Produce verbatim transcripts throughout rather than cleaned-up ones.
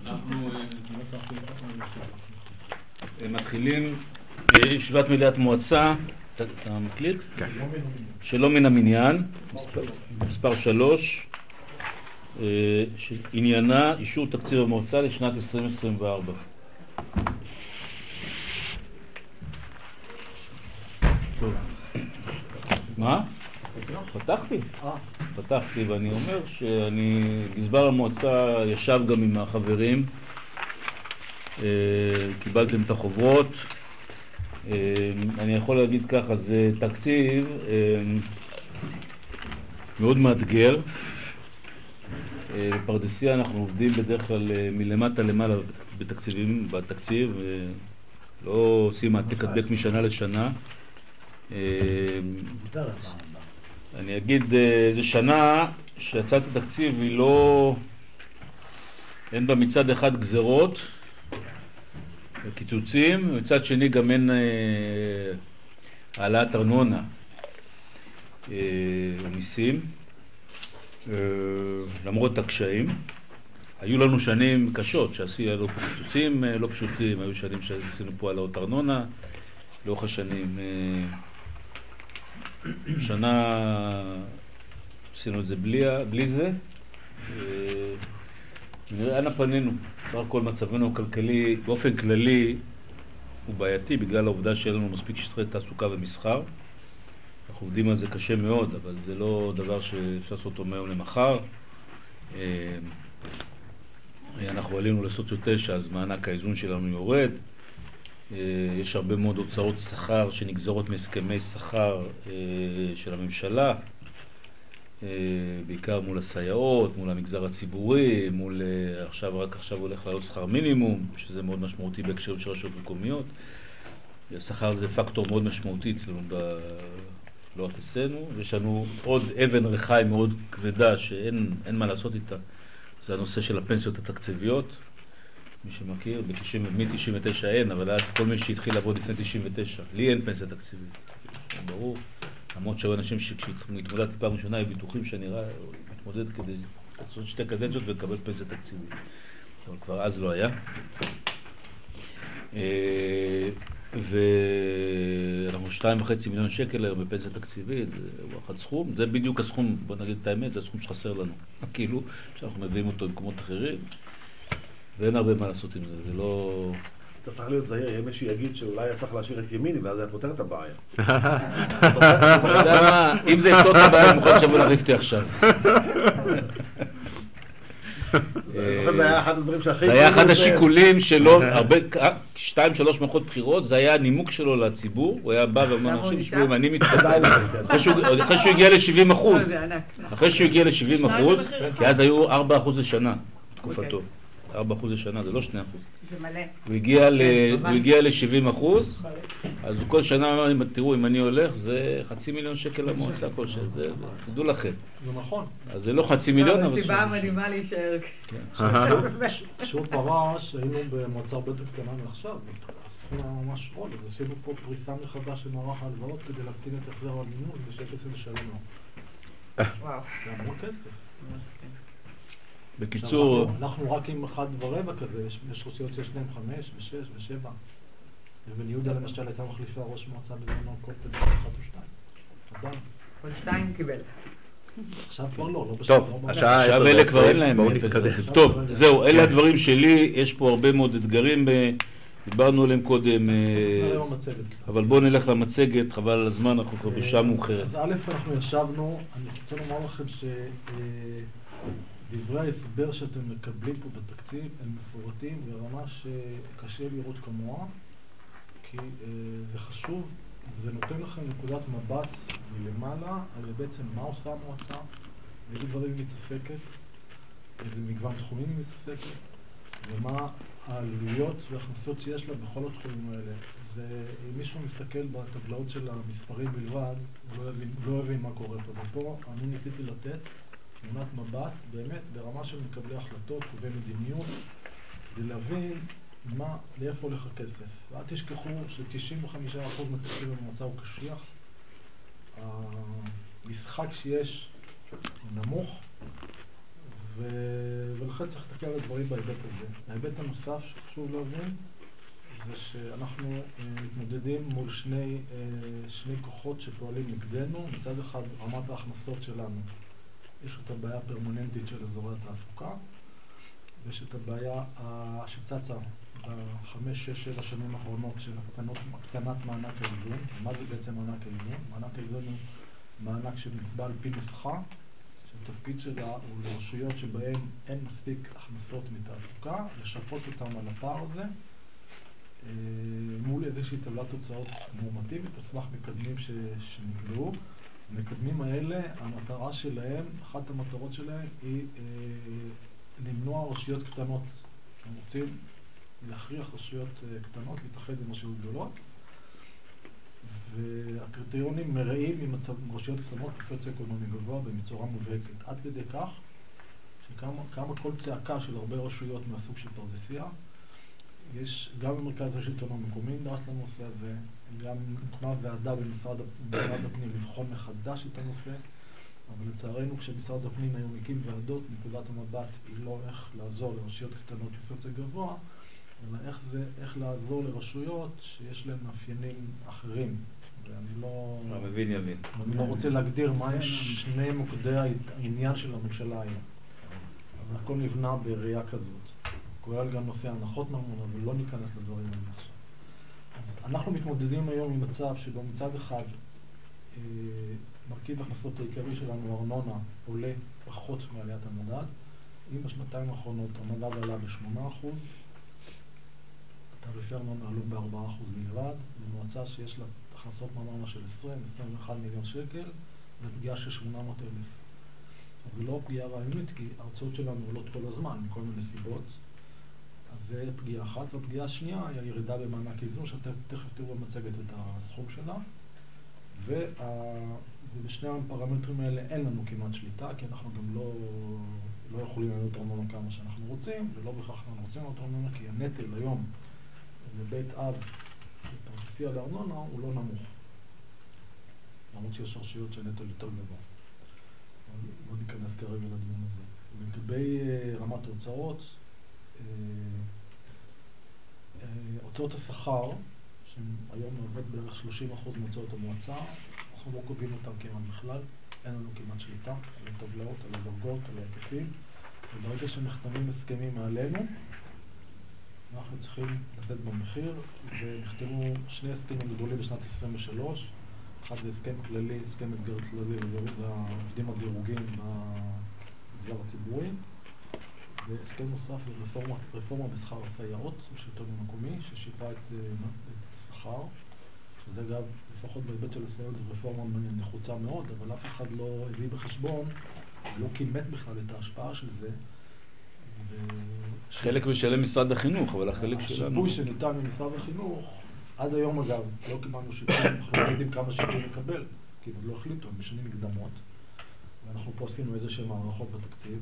אנחנו מתחילים ישיבת מליאת מועצה, אתה מקליט? כן. שלא מן המניין, מספר שלוש, עניינה אישור תקציב המועצה לשנת עשרים עשרים וארבע. טוב. מה? פתחתי. פתחתי ואני אומר שאני, גזבר המועצה ישב גם עם החברים, קיבלתם את החוברות. אני יכול להגיד ככה, זה תקציב מאוד מאתגר. בפרדסיה אנחנו עובדים בדרך כלל מלמטה למעלה בתקציבים, בתקציב, לא עושים העתק הדבק משנה לשנה. אני אגיד, זו שנה שהצעת התקציב היא לא, אין בה מצד אחד גזרות וקיצוצים, ומצד שני גם אין העלאת ארנונה ומיסים, למרות הקשיים. היו לנו שנים קשות שעשינו פה קיצוצים לא פשוטים, היו שנים שעשינו פה העלאות ארנונה לאורך השנים. שנה עשינו את זה בלי, בלי זה. נראה אנה פנינו. סך הכל מצבנו הכלכלי באופן כללי הוא בעייתי בגלל העובדה שאין לנו מספיק שטחי תעסוקה ומסחר. אנחנו עובדים על זה קשה מאוד, אבל זה לא דבר שאפשר לעשות אותו מהיום למחר. אנחנו עלינו לסוציו תשע, אז מענק האיזון שלנו יורד. יש הרבה מאוד הוצאות שכר שנגזרות מהסכמי שכר של הממשלה, בעיקר מול הסייעות, מול המגזר הציבורי, מול עכשיו, רק עכשיו הולך לעלות שכר מינימום, שזה מאוד משמעותי בהקשרים של רשויות מקומיות. השכר זה פקטור מאוד משמעותי אצלנו לא רק אצלנו. ויש לנו עוד אבן רחיים מאוד כבדה שאין אין מה לעשות איתה, זה הנושא של הפנסיות התקציביות. מי שמכיר, מ-תשעים ותשע אין, אבל עד כל מי שהתחיל לעבוד לפני תשעים ותשע, לי אין פנסיה תקציבית, ברור. למרות שהיו אנשים שכשהתמודדתי פעם ראשונה, היו ביטוחים שאני מתמודד כדי לעשות שתי קדנציות ולקבל פנסיה תקציבית. אבל כבר אז לא היה. ואנחנו שתיים וחצי מיליון שקל היום בפנסיה תקציבית, זה אחד סכום, זה בדיוק הסכום, בוא נגיד את האמת, זה הסכום שחסר לנו. כאילו, שאנחנו מביאים אותו במקומות אחרים. ואין הרבה מה לעשות עם זה, זה לא... אתה צריך להיות זהיר, יהיה מישהו יגיד שאולי היה צריך להשאיר את ימיני, ואז היה פותר את הבעיה. אתה יודע מה, אם זה יפתור את הבעיה, אני מוכן שבוא להריף אותי עכשיו. זה היה אחד הדברים שהכי... זה היה אחד השיקולים שלו, שתיים, שלוש מערכות בחירות, זה היה הנימוק שלו לציבור, הוא היה בא ואומר אנשים, שבו אם אני מתפתח, אחרי שהוא הגיע ל-שבעים אחוז, אחרי שהוא הגיע ל-שבעים אחוז, כי אז היו ארבעה אחוז לשנה, תקופתו. ארבעה אחוז לשנה, זה לא שני אחוז. זה מלא. הוא הגיע, ל... הוא הגיע ל-שבעים אחוז, אז כל שנה אמר, תראו, אם אני הולך, זה חצי מיליון שקל למועצה כל שנה, זה, תדעו לכם. זה נכון. אז זה לא חצי מיליון, אבל... זו סיבה מדהימה להישאר. כשהוא פרש, היינו במועצה הרבה יותר קטנה מעכשיו, עשינו ממש עול, אז עשינו פה פריסה מחדש של מערך ההלוואות כדי להקטין את החזר הלימוד, ושאפס לשלם לו. וואו. זה המון כסף. בקיצור... אנחנו רק עם אחד ורבע כזה, יש רשויות שיש להם חמש ושש ושבע. ובן יהודה למשל הייתה מחליפה ראש מועצה בזמנו כל פדל אחת או שתיים. עדיין. כל שתיים קיבל. עכשיו כבר לא, לא בשביל... טוב, עכשיו אלה כבר אין להם. טוב, זהו, אלה הדברים שלי, יש פה הרבה מאוד אתגרים, דיברנו עליהם קודם, אבל בואו נלך למצגת, חבל על הזמן, אנחנו כבר בשעה מאוחרת. אז א', אנחנו ישבנו, אני רוצה לומר לכם ש... דברי ההסבר שאתם מקבלים פה בתקציב הם מפורטים ברמה שקשה לראות כמוה, כי זה חשוב, זה נותן לכם נקודת מבט מלמעלה על בעצם מה עושה המועצה, איזה דברים היא מתעסקת, איזה מגוון תחומים היא מתעסקת, ומה העלויות והכנסות שיש לה בכל התחומים האלה. זה, אם מישהו מסתכל בטבלאות של המספרים בלבד, הוא לא יבין, לא יבין מה קורה פה. ופה אני ניסיתי לתת תמונת מבט, באמת, ברמה של מקבלי החלטות, קובעי מדיניות, כדי להבין מה, לאיפה הולך הכסף. ואל תשכחו ש-תשעים וחמישה אחוז מתקציב המועצה הוא קשיח. המשחק שיש הוא נמוך, ו- ולכן צריך להסתכל על הדברים בהיבט הזה. ההיבט הנוסף שחשוב להבין זה שאנחנו אה, מתמודדים מול שני, אה, שני כוחות שפועלים נגדנו. מצד אחד רמת ההכנסות שלנו, יש את הבעיה הפרמננטית של אזורי התעסוקה, ויש את הבעיה אה, שצצה בחמש, שש, שבע שנים האחרונות של הקטנות, הקטנת מענק האיזון. מה זה בעצם מענק האיזון? מענק האיזון הוא מענק שנקבע על פי נוסחה, שהתפקיד שלה הוא לרשויות שבהן אין מספיק הכנסות מתעסוקה, לשפות אותם על הפער הזה, מול איזושהי טבלת תוצאות נורמטיבית, על סמך מקדמים ש... שנקבעו. המקדמים האלה, המטרה שלהם, אחת המטרות שלהם היא אה, למנוע רשויות קטנות. הם רוצים להכריח רשויות אה, קטנות להתאחד עם רשויות גדולות, והקריטריונים מראים עם מצב, רשויות קטנות בסוציו-אקונומי גבוה בצורה מובהקת. עד כדי כך שקמה קמה כל צעקה של הרבה רשויות מהסוג של פרדסיה. יש גם במרכז השלטון המקומי נדרש לנושא הזה, גם הוקמה ועדה במשרד, במשרד הפנים לבחון מחדש את הנושא, אבל לצערנו כשמשרד הפנים היום הקים ועדות, נקודת המבט היא לא איך לעזור לרשויות קטנות בסוציו גבוה, אלא איך זה, איך לעזור לרשויות שיש להן מאפיינים אחרים. ואני לא... מבין יבין. אני לא רוצה להגדיר מה הם שני מוקדי העניין של הממשלה היום. אבל הכל נבנה בראייה כזאת. כולל גם נושא הנחות ממון, אבל לא ניכנס לדברים האלה עכשיו. אז אנחנו מתמודדים היום עם מצב שבו מצד אחד אה, מרכיב הכנסות העיקרי שלנו, ארנונה, עולה פחות מעליית המדד. אם בשנתיים האחרונות המדד עלה ב-שמונה אחוז, תעריפי ארנונה עלו ב-ארבעה אחוז בלבד, במועצה שיש לה הכנסות מארנונה של עשרים עד עשרים ואחד מיליון שקל, ופגיעה של שמונה מאות אלף. אז זו לא פגיעה רעיונית, כי ההוצאות שלנו עולות כל הזמן, מכל מיני סיבות. אז זה פגיעה אחת, והפגיעה השנייה היא הירידה במענק איזון, שאתם תכף תראו במצגת את הסכום שלה. וה... ובשני הפרמטרים האלה אין לנו כמעט שליטה, כי אנחנו גם לא, לא יכולים לעלות ארנונה כמה שאנחנו רוצים, ולא בכך אנחנו רוצים לעלות ארנונה, כי הנטל היום לבית אב בפרדסיה לארנונה הוא לא נמוך. למרות שיש רשויות שהנטל יותר גבוה. לא ניכנס כרגע לדיון הזה. לגבי רמת ההוצאות, הוצאות השכר, שהיום עובד בערך שלושים אחוז מהוצאות המועצה, אנחנו לא קובעים אותם כמעט בכלל, אין לנו כמעט שליטה על הטבלאות, על הדרגות, על ההיקפים, וברגע שנחתמים הסכמים מעלינו, אנחנו צריכים לצאת במחיר, ונחתמו שני הסכמים גדולים בשנת עשרים ושלוש, אחד זה הסכם כללי, הסכם מסגרת כללי לעובדים הדירוגים במגזר הציבורי, והסכם נוסף זה רפורמה, רפורמה בשכר הסייעות בשלטון המקומי, ששיפה את, את השכר, שזה אגב, לפחות בהיבט של הסייעות, זו רפורמה נחוצה מאוד, אבל אף אחד לא הביא בחשבון, לא כימת בכלל את ההשפעה של זה. ו... חלק משלם משרד החינוך, אבל החלק שלנו... השיפוי שניתן ממשרד החינוך, עד היום אגב, לא קיבלנו שיפוי, אנחנו לא יודעים כמה שיפוי נקבל, כי עוד לא החליטו, הם משנים מקדמות, ואנחנו פה עשינו איזה שהם מערכות בתקציב.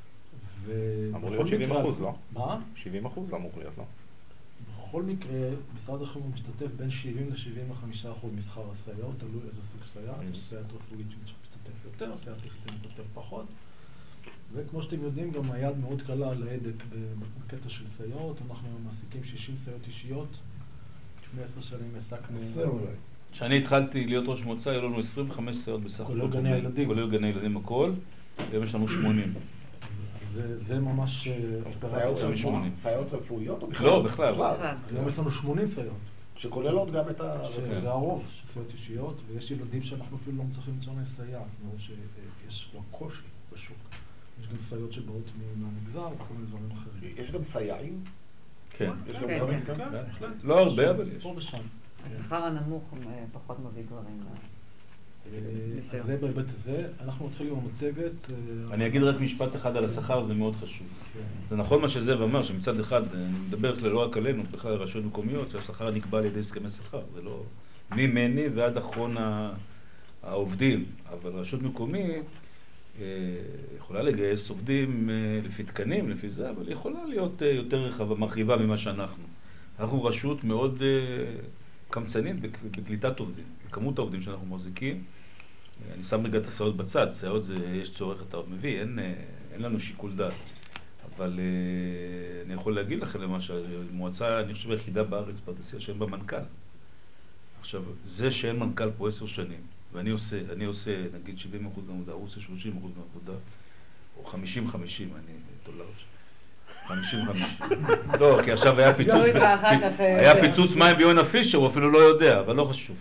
אמור להיות שבעים אחוז, לא? מה? שבעים אחוז לא אמור להיות, לא? בכל מקרה, משרד החינוך משתתף בין שבעים ל-שבעים וחמישה אחוז משכר הסייעות, תלוי איזה סוג סייעת, יש סייעת רפואית שמשתתף יותר, סייעת טכנית משתתף פחות. וכמו שאתם יודעים, גם היד מאוד קלה על ההדק בקטע של סייעות, אנחנו מעסיקים שישים סייעות אישיות, לפני עשר שנים העסקנו... כשאני התחלתי להיות ראש מועצה, היו לנו עשרים וחמש סייעות בסך הכל. כולל גני הילדים. כולל גני הילדים הכל, היום יש לנו שמונים. זה, זה ממש אופרציה. סייעות רפואיות או בכלל? לא, בכלל. היום יש לנו שמונים סייעות. שכוללות גם את ה... שזה הרוב, סייעות אישיות, ויש ילדים שאנחנו אפילו לא מצליחים למצוא להם סייעת, כמו שיש כבר קושי בשוק. יש גם סייעות שבאות מהמגזר וכל מיני דברים אחרים. יש גם סייעים? כן. יש גם דברים כאן? כן, בהחלט. לא הרבה, אבל יש. פה ושם. השכר הנמוך פחות מביא דברים. אז זה בהיבט הזה. אנחנו מתחילים עם המצגת. אני אגיד רק משפט אחד על השכר, זה מאוד חשוב. זה נכון מה שזאב אמר, שמצד אחד, אני מדבר לא רק עלינו, בכלל רשויות מקומיות, שהשכר נקבע על ידי הסכמי שכר. זה לא ממני ועד אחרון העובדים. אבל רשות מקומית יכולה לגייס עובדים לפי תקנים, לפי זה, אבל היא יכולה להיות יותר רחבה, מרחיבה ממה שאנחנו. אנחנו רשות מאוד קמצנית בקליטת עובדים, בכמות העובדים שאנחנו מחזיקים, אני שם רגע את הסייעות בצד, סייעות זה, יש צורך, אתה עוד מביא, אין, אין לנו שיקול דעת. אבל אני יכול להגיד לכם למשל, מועצה, אני חושב, היחידה בארץ, פרדסיה, שאין בה מנכ"ל. עכשיו, זה שאין מנכ"ל פה עשר שנים, ואני עושה, אני עושה, נגיד שבעים אחוז מהעבודה, הוא עושה שלושים אחוז מהעבודה, או חמישים חמישים, אני תולר חמישים חמישים. לא, כי עכשיו היה פיצוץ, היה פיצוץ מים ביונה פישר, הוא אפילו לא יודע, אבל לא חשוב.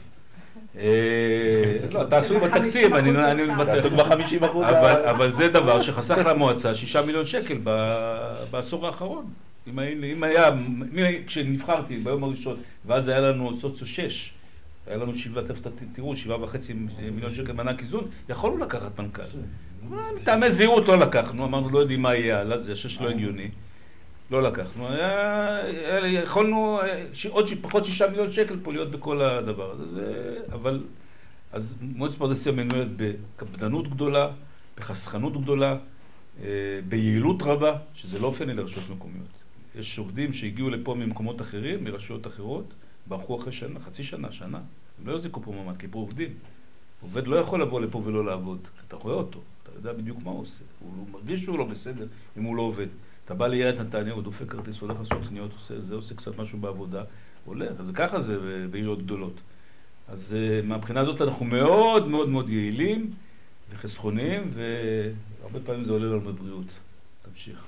לא, תעשו בתקציב, אני מבטח. תעשו ב-חמישים אחוז. אבל זה דבר שחסך למועצה שישה מיליון שקל בעשור האחרון. אם היה, כשנבחרתי ביום הראשון, ואז היה לנו סוציו שש, היה לנו שבעה, תראו, שבעה וחצי מיליון שקל מענק איזון, יכולנו לקחת מנכ"ל. מטעמי זהירות לא לקחנו, אמרנו לא יודעים מה יהיה הלאה, זה שש לא הגיוני. לא לקחנו, יכולנו עוד פחות שישה מיליון שקל פה להיות בכל הדבר הזה, אבל אז מועצת פרדסיה מנוהלת בקפדנות גדולה, בחסכנות גדולה, ביעילות רבה, שזה לא אופייני לרשויות מקומיות. יש עובדים שהגיעו לפה ממקומות אחרים, מרשויות אחרות, ברחו אחרי שנה, חצי שנה, שנה, הם לא יזיקו פה ממד, כי פה עובדים. עובד לא יכול לבוא לפה ולא לעבוד, אתה רואה אותו, אתה יודע בדיוק מה הוא עושה, הוא מרגיש שהוא לא בסדר אם הוא לא עובד. אתה בא ליד נתניה, הוא דופק כרטיס, הולך לעשות קניות, עושה זה, עושה קצת משהו בעבודה, הולך. אז ככה זה בעיריות גדולות. אז מהבחינה הזאת אנחנו מאוד מאוד מאוד יעילים וחסכוניים, והרבה פעמים זה עולה לנו בבריאות. תמשיך.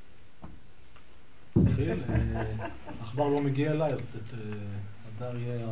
נתחיל, עכבר לא מגיע אליי, אז הדר יהיה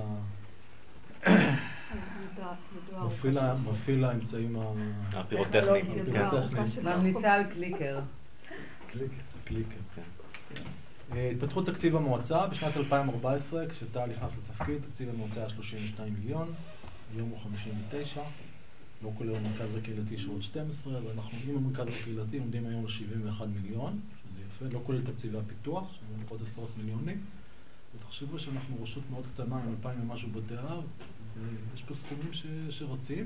מפעיל האמצעים הפירוטכניים. ממליצה על קליקר. קליקר, קליקר, כן. התפתחות תקציב המועצה בשנת אלפיים וארבע עשרה, כשטל נכנס לתפקיד, תקציב המועצה היה שלושים ושניים מיליון, היום הוא חמישים ותשע, לא כולל המרכז הקהילתי שהוא עוד שתים עשרה, אז אנחנו עם המרכז הקהילתי עומדים היום ל-שבעים ואחד מיליון, שזה יפה, לא כולל תקציבי הפיתוח, שזה עוד עשרות מיליונים. ותחשבו שאנחנו רשות מאוד קטנה עם אלפיים ומשהו בתי אב, ויש פה סכומים ש... שרצים.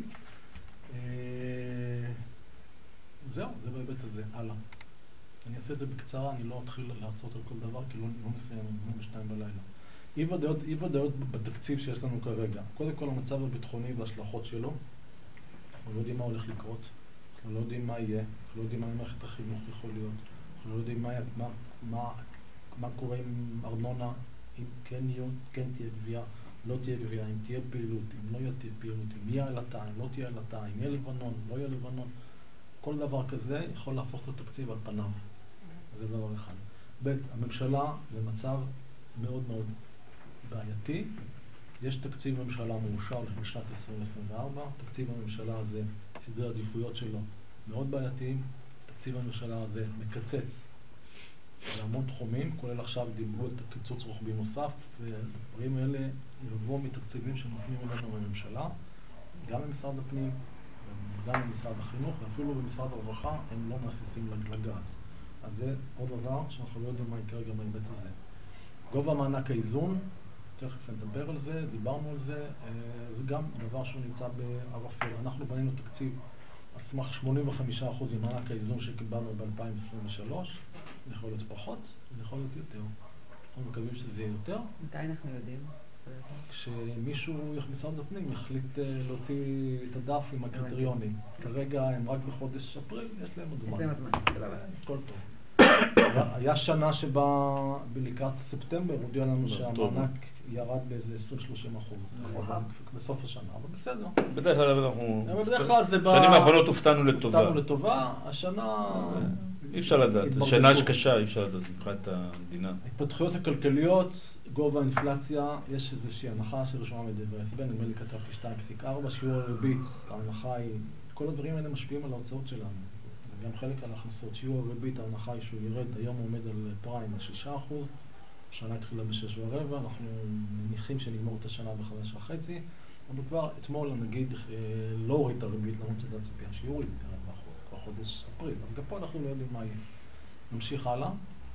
זהו, זה בהיבט הזה, הלאה. אני אעשה את זה בקצרה, אני לא אתחיל להרצות על כל דבר, כי לא, לא מסיים, אני בשתיים בלילה. אי ודאות, אי ודאות בתקציב שיש לנו כרגע. קודם כל המצב הביטחוני וההשלכות שלו. אנחנו לא יודעים מה הולך לקרות, אנחנו לא יודעים מה יהיה, אנחנו לא יודעים מה מערכת החינוך יכול להיות, אנחנו לא יודעים מה, מה, מה, מה קורה עם ארנונה, אם כן, כן תהיה גבייה, לא תהיה גבייה, אם תהיה פעילות, אם לא תהיה פעילות, אם יהיה עלתה, אם לא תהיה עלתה, אם יהיה לבנון, לא יהיה לבנון. כל דבר כזה יכול להפוך את התקציב על פניו. זה דבר אחד. ב', הממשלה במצב מאוד מאוד בעייתי. יש תקציב ממשלה מאושר לשנת עשרים עשרים וארבע. תקציב הממשלה הזה, סדרי העדיפויות שלו מאוד בעייתיים. תקציב הממשלה הזה מקצץ בהמון תחומים, כולל עכשיו דיברו על קיצוץ רוחבי נוסף, ודברים האלה יבואו מתקציבים שנופלים אלינו בממשלה, גם במשרד הפנים, גם במשרד החינוך, ואפילו במשרד הרווחה הם לא מסיסים לגעת. אז זה עוד דבר שאנחנו לא יודעים מה יקרה גם בהיבט הזה. גובה מענק האיזון, תכף נדבר על זה, דיברנו על זה, זה גם דבר שהוא נמצא בערפל. אנחנו בנינו תקציב על סמך שמונים וחמישה אחוז ממענק האיזון שקיבלנו ב-אלפיים עשרים ושלוש, יכול להיות פחות, יכול להיות יותר. אנחנו מקווים שזה יהיה יותר. מתי אנחנו יודעים? כשמישהו, משרד הפנים, יחליט להוציא את הדף עם הקריטריונים. כרגע הם רק בחודש אפריל, יש להם עוד זמן. יש להם עוד זמן. הכל טוב. היה שנה שבה בלקראת ספטמבר הודיע לנו שהמענק ירד באיזה עשרים שלושים אחוז בסוף השנה, אבל בסדר. בדרך כלל אנחנו... בדרך כלל זה בא... שנים האחרונות הופתענו לטובה. הופתענו לטובה, השנה... אי אפשר לדעת, שנה קשה, אי אפשר לדעת מבחינת המדינה. ההתפתחויות הכלכליות, גובה האינפלציה, יש איזושהי הנחה שרשומה מדברי הסבר, נדמה לי כתבתי שתיים נקודה ארבע, שיעור הריבית, ההנחה היא, כל הדברים האלה משפיעים על ההוצאות שלנו. גם חלק על ההכנסות, שיעור הריבית, ההנחה היא שהוא ירד, היום עומד על פריים על שישה אחוז, השנה התחילה בשש ורבע, אנחנו מניחים שנגמור את השנה בחמש וחצי, אבל כבר אתמול נגיד לא הוריד את הריבית, למרות שזה הציפייה שיוריד ארבע אחוז, כבר חודש אפריל, אז גם פה אנחנו לא יודעים מה יהיה. נמשיך הלאה.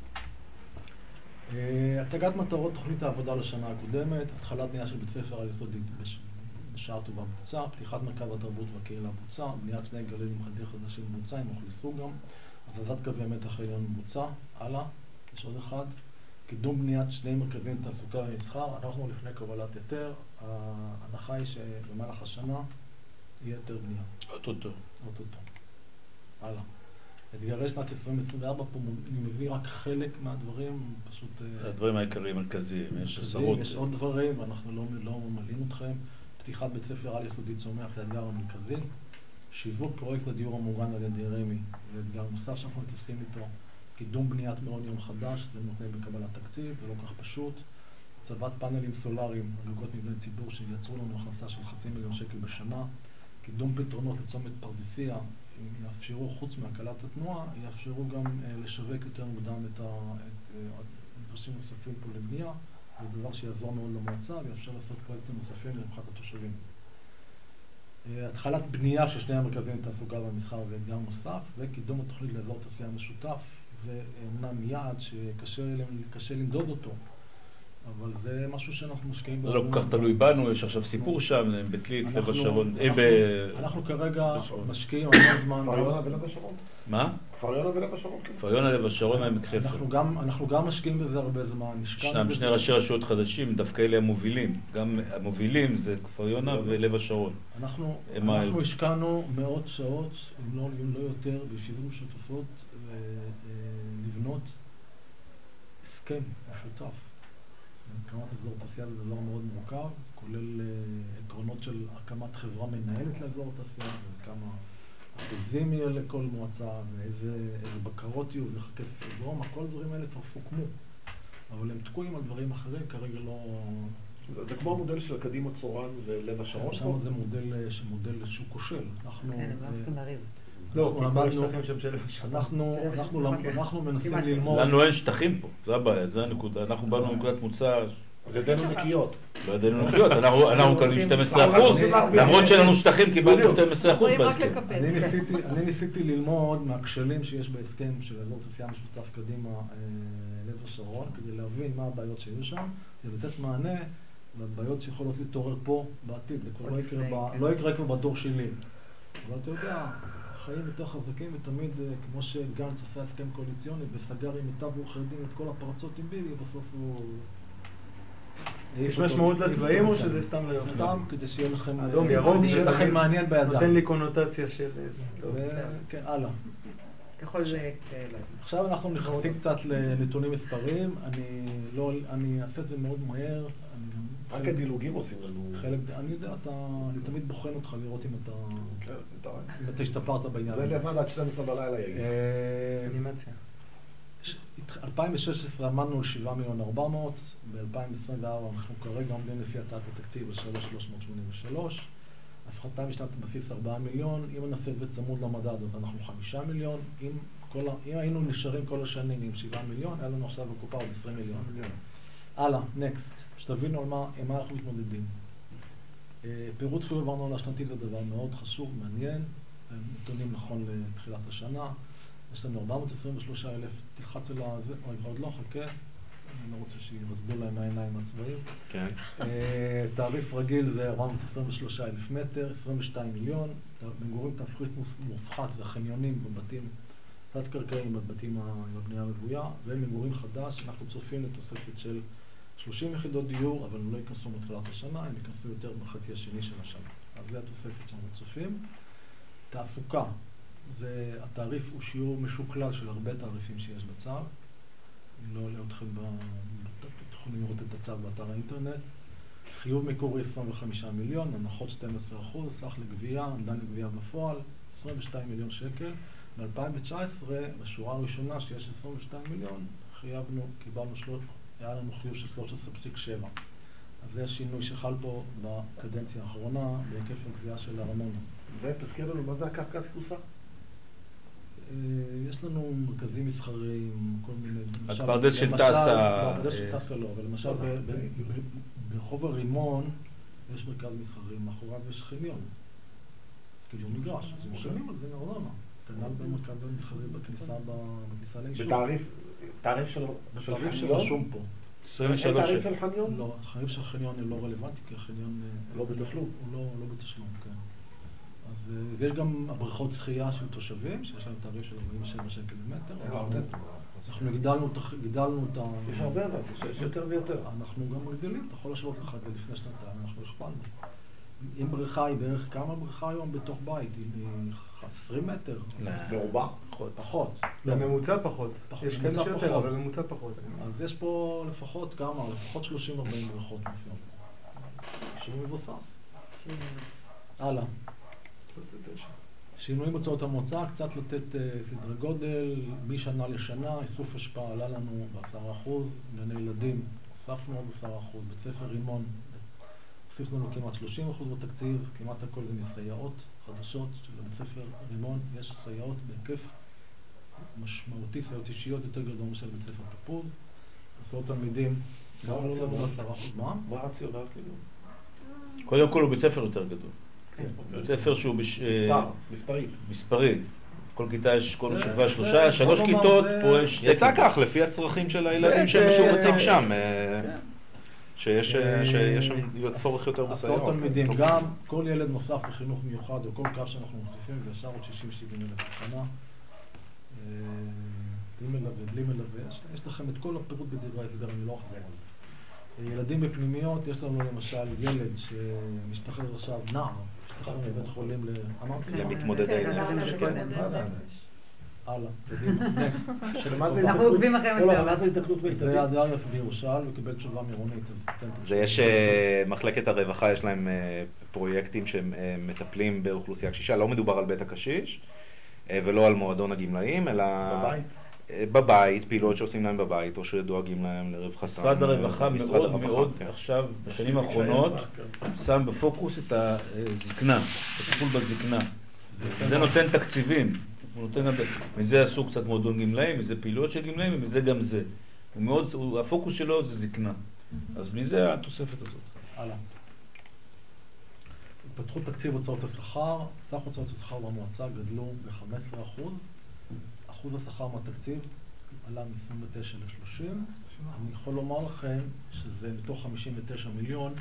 הצגת מטרות תוכנית העבודה לשנה הקודמת, התחלת בנייה של בית ספר על יסודי בשעה טובה בוצע, פתיחת מרכז התרבות והקהילה בוצע, בניית שני גלים חדי חדשים בוצע, הם אוכלסו גם, הזזת קווי מתח עליון בוצע, הלאה, יש עוד אחד, קידום בניית שני מרכזים תעסוקה ומסחר, אנחנו לפני קבלת היתר, ההנחה היא שבמהלך השנה יהיה יותר בנייה. אוטוטו. אוטוטו. הלאה. אתגרי שנת עשרים עשרים וארבע פה אני מביא רק חלק מהדברים, פשוט... הדברים העיקריים, מרכזיים, יש עשרות. יש עוד דברים, ואנחנו לא, לא מלאים אתכם. פתיחת בית ספר על יסודי צומח, זה האתגר המרכזי. שיווק פרויקט הדיור המוגן על ידי רמ"י, זה אתגר נוסף שאנחנו מתעסקים איתו. קידום בניית מעון יום חדש, זה נותן בקבלת תקציב, זה לא כך פשוט. הצבת פאנלים סולריים על גגות מבני ציבור שייצרו לנו הכנסה של חצי מיליון שקל בשנה. קידום פתרונות לצומת פרדסיה, אם יאפשרו חוץ מהקלת התנועה, יאפשרו גם uh, לשווק יותר מוקדם את הדרשים נוספים פה לבנייה. זה דבר שיעזור מאוד למועצה ויאפשר לעשות פרויקטים נוספים לרווחת התושבים. Uh, התחלת בנייה של שני המרכזים לתעסוקה והמסחר זה אתגר נוסף, וקידום התוכנית לאזור תעשייה משותף. זה אמנם יעד שקשה למדוד אותו, אבל זה משהו שאנחנו משקיעים בו. זה לא כל כך תלוי בנו, יש עכשיו סיפור שם, בית ליד, לב השרון. אנחנו כרגע משקיעים הרבה זמן. כפר יונה ולב השרון? מה? כפר יונה ולב השרון? כפר יונה, לב השרון, עמק חפר. אנחנו גם משקיעים בזה הרבה זמן. ישנם שני ראשי רשויות חדשים, דווקא אלה המובילים. גם המובילים זה כפר יונה ולב השרון. אנחנו השקענו מאות שעות, אם לא יותר, בישיבות משותפות, לבנות הסכם משותף. הקמת אזור תעשייה זה דבר מאוד מורכב, כולל עקרונות של הקמת חברה מנהלת לאזור תעשייה, וכמה אחוזים יהיה לכל מועצה, ואיזה בקרות יהיו, ואיך הכסף יזרום, כל הדברים האלה כבר סוכמו. אבל הם תקועים על דברים אחרים, כרגע לא... זה כמו המודל של קדימה צורן ולב השרון? שם זה מודל שהוא כושל. אנחנו... כן, אבל אנחנו נריב. לא, כי כל השטחים שם של... אנחנו מנסים ללמוד... לנו אין שטחים פה, זה הבעיה, זה הנקודה. אנחנו באנו מנקודת מוצא... אז ידינו נקיות. לא ידינו נקיות, אנחנו קלים שתים עשרה אחוז, למרות שאין שלנו קיבלנו שתים עשרה אחוז בהסכם. אני ניסיתי ללמוד מהכשלים שיש בהסכם של אזור תעשייה משותף קדימה לב השרון, כדי להבין מה הבעיות שהיו שם, ולתת מענה לבעיות שיכולות להתעורר פה בעתיד. זה כבר לא יקרה כבר בדור שלי. אבל אתה יודע, חיים יותר חזקים, ותמיד כמו שגנץ עשה הסכם קואליציוני וסגר עם מיטב מאוחדים את כל הפרצות עם ביבי, בסוף הוא... יש משמעות לצבעים או שזה סתם ליום? סתם, כדי שיהיה לכם... אדום, ירוק, שיהיה לכם מעניין בידיים. נותן לי קונוטציה של איזה... כן, הלאה. ככל זה... עכשיו אנחנו נכנסים קצת לנתונים מספריים. אני אעשה את זה מאוד מהר. רק הדילוגים עושים לנו... חלק, אני יודע, אני תמיד בוחן אותך לראות אם אתה... אם אתה השתפרת בעניין. זה לבד עד שתים עשרה בלילה יגיד. אנימציה. אלפיים ושש עשרה עמדנו על שבעה מיליון ארבע מאות, ב-אלפיים עשרים וארבע אנחנו כרגע עומדים לפי הצעת התקציב על שלושה מיליון שלוש מאות שמונים ושלוש, הפחתה משנת הבסיס ארבעה מיליון, אם נעשה את זה צמוד למדד אז אנחנו חמישה מיליון, אם, כל, אם היינו נשארים כל השנים עם שבעה מיליון, היה לנו עכשיו בקופה עוד עשרים מיליון. הלאה, נקסט, שתבינו על מה, עם מה אנחנו מתמודדים. פירוט חיוב ארנונה שנתית זה דבר מאוד חשוב, מעניין, נתונים נכון לתחילת השנה. יש לנו ארבע מאות עשרים ושלושה אלף, תלחץ על הזה, עוד לא, חכה, אני לא רוצה שירצדו להם העיניים הצבעים. כן. תעריף רגיל זה ארבע מאות עשרים ושלושה אלף מטר, עשרים ושתיים מיליון, מגורים תפחית מופחת, זה החניונים בבתים תת-קרקעיים, בבתים עם הבנייה הרוויה, ומגורים חדש, אנחנו צופים לתוספת של שלושים יחידות דיור, אבל הם לא ייכנסו מתחילת השנה, הם ייכנסו יותר בחצי השני של השנה. אז זה התוספת שאנחנו צופים. תעסוקה. זה, התעריף הוא שיעור משוקלל של הרבה תעריפים שיש בצו. אני לא עולה אתכם, יכולים לראות את הצו באתר האינטרנט. חיוב מקורי עשרים וחמישה מיליון, הנחות שנים עשר אחוז, סך לגבייה, עמדן לגבייה בפועל, עשרים ושניים מיליון שקל. ב-אלפיים תשע עשרה, בשורה הראשונה שיש עשרים ושניים מיליון, חייבנו, קיבלנו שלוש, היה לנו חיוב של שלוש עשרה נקודה שבע. אז זה השינוי שחל פה בקדנציה האחרונה, בהיקף הגבייה של הארנונה. ותזכיר לנו, מה זה הקרקע התפוסה? יש לנו מרכזים מסחריים, כל מיני... הפרדס של טסה... הפרדס של טסה לא, אבל למשל ברחוב הרימון יש מרכז מסחרי, מאחוריו יש חניון. כאילו מגרש, אז משלמים על זה ארנונה. כנ"ל במרכז המסחרי בכניסה לאישור. בתעריף? תעריף של חניון? בתעריף שרשום פה. עשרים ושלוש. אין תעריף של חניון? לא, תעריף של חניון הוא לא רלוונטי, כי החניון... לא בתשלום? הוא לא בתשלום, כן. אז יש גם הבריכות שחייה של תושבים, שיש להם תעריף של ארבעים ושבע שקל למטר. אנחנו הגדלנו את ה... יש הרבה אבל, יש יותר ויותר. אנחנו גם מגדלים, אתה יכול לשלוט לך את זה לפני שנתיים, אנחנו הכפלנו. אם בריכה היא בערך כמה בריכה היום בתוך בית? היא עשרים מטר? מרובע? פחות. בממוצע פחות. פחות, יש כאלה ממוצע שיותר, פחות. אבל בממוצע פחות. אז יש פה לפחות כמה? לפחות שלושים ארבעים בריכות מופיעות. שהוא מבוסס. הלאה. שינויים בהוצאות המועצה, קצת לתת uh, סדרי גודל, משנה לשנה, איסוף השפעה עלה לנו ב-עשרה אחוז, ענייני ילדים, הוספנו עוד עשרה אחוז, בית ספר רימון, הוסיף לנו כמעט שלושים אחוז בתקציב, כמעט הכל זה מסייעות חדשות של בית ספר רימון, יש סייעות בהיקף משמעותי, סייעות אישיות יותר גדול משל בית ספר תפוז, עשרות תלמידים, גם עלו לנו ב-עשרה אחוז. מה? מה הרציונל כאילו? קודם כל הוא בית ספר יותר גדול. בית ספר שהוא מספר, מספרי. מספרי. כל כיתה יש, כל שכבה שלושה, שלוש כיתות, פה יש... יצא כך, לפי הצרכים של הילדים שמשובצים שם. שיש שם צורך יותר בסייעות. עשרות תלמידים, גם כל ילד נוסף בחינוך מיוחד, או כל קו שאנחנו מוסיפים, זה ישר עוד שישים שבעים אלף בשנה. בלי מלווה, בלי מלווה. יש לכם את כל הפירוט בדברי ההסבר, אני לא אחזור על זה. ילדים בפנימיות, יש לנו למשל ילד שמשתחרר עכשיו, נער, משתחרר מבית חולים ל... אמרתי? למתמודדי נפש. הלאה, קדימה, נקסט. אנחנו עוקבים אחרי מה שאתה מה זה הזדקנות מיטבית? זה הדריאס בירושל וקיבל תשובה מירונית, אז תתן את זה יש, מחלקת הרווחה יש להם פרויקטים שמטפלים באוכלוסייה קשישה, לא מדובר על בית הקשיש ולא על מועדון הגמלאים, אלא... בבית? בבית, פעילות שעושים להם בבית, או שדואגים להם לרווחתם. משרד הרווחה מאוד מאוד עכשיו, בשנים האחרונות, שם בפוקוס את הזקנה, את הטיפול בזקנה. זה נותן תקציבים, מזה עשו קצת מועדון גמלאים, מזה פעילות של גמלאים, ומזה גם זה. הפוקוס שלו זה זקנה. אז מזה התוספת הזאת. הלאה. התפתחות תקציב הוצאות השכר, סך הוצאות השכר במועצה גדלו ב-חמישה עשר אחוז. אחוז השכר מהתקציב עלה מ-עשרים ותשע ל-שלושים. אני יכול לומר לכם שזה מתוך חמישים ותשעה מיליון.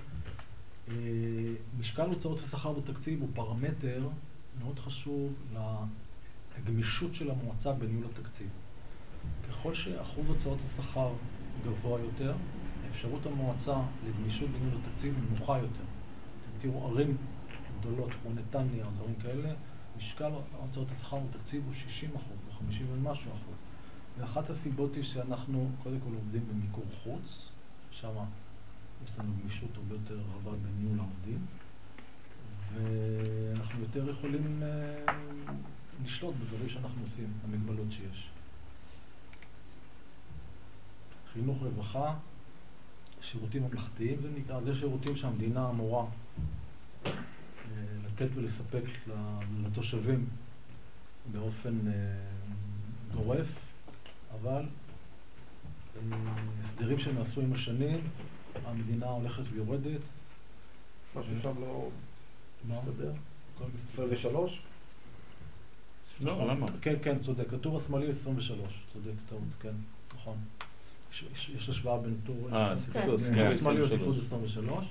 משקל הוצאות השכר בתקציב הוא פרמטר מאוד חשוב לגמישות של המועצה בניהול התקציב. ככל שאחוז הוצאות השכר גבוה יותר, אפשרות המועצה לגמישות בניהול התקציב נמוכה יותר. אתם תראו ערים גדולות כמו נתניה, דברים כאלה, משקל הוצאות השכר בתקציב הוא שישים אחוז או חמישים ומשהו אחוז. ואחת הסיבות היא שאנחנו קודם כל עובדים במיקור חוץ, שם יש לנו גמישות הרבה יותר רבה בניהול העובדים, ואנחנו יותר יכולים uh, לשלוט בדברים שאנחנו עושים, המגבלות שיש. חינוך רווחה, שירותים ממלכתיים זה נקרא, זה שירותים שהמדינה אמורה לתת ולספק לתושבים באופן גורף, אבל הסדרים שנעשו עם השנים, המדינה הולכת ויורדת. מה ששם לא מסתדר? עשרים ושלוש? לא, למה? כן, כן, צודק. הטור השמאלי עשרים ושלוש, צודק, טעות, כן, נכון. יש השוואה בין טור... אה, סיפור השמאלי הוא עשרים ושלוש.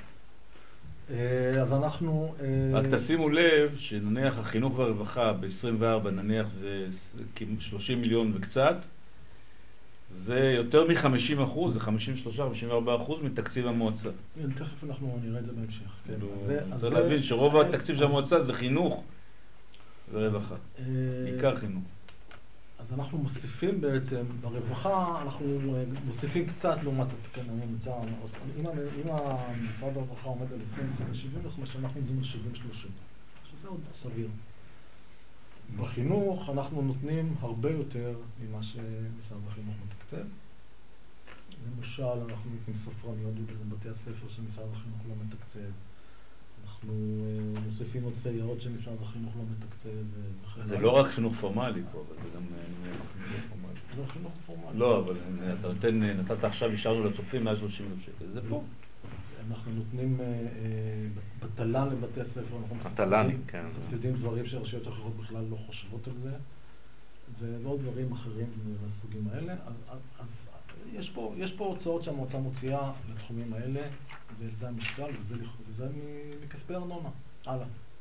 אז אנחנו... רק תשימו לב שנניח החינוך והרווחה ב-עשרים וארבע נניח זה שלושים מיליון וקצת, זה יותר מ-חמישים אחוז, זה חמישים ושלושה חמישים וארבעה אחוז מתקציב המועצה. תכף אנחנו נראה את זה בהמשך. צריך להבין שרוב התקציב של המועצה זה חינוך ורווחה, בעיקר חינוך. אז אנחנו מוסיפים בעצם, ברווחה אנחנו מוסיפים קצת לעומת הממוצע. אם המשרד הרווחה עומד על עשרים ושבעים וחמש, אנחנו עומדים על שבעים שלושים. שזה עוד סביר. בחינוך אנחנו נותנים הרבה יותר ממה שמשרד החינוך מתקצב. למשל, אנחנו נותנים ספרניות בבתי הספר שמשרד החינוך לא מתקצב. אנחנו מוסיפים עוד סייעות שמשרד החינוך לא מתקצב. זה לא רק חינוך פורמלי פה, אבל זה גם חינוך פורמלי. זה חינוך פורמלי. לא, אבל אתה נותן, נתת עכשיו, השארנו לצופים מעל שלושים אלף שקל, זה פה. אנחנו נותנים בתל"ן לבתי הספר, אנחנו מסבסדים דברים שרשויות אחרות בכלל לא חושבות על זה, ועוד דברים אחרים מהסוגים האלה. אז יש פה, יש פה הוצאות שהמועצה מוציאה לתחומים האלה, וזה המשקל, וזה, וזה מכספי ארנונה. הלאה.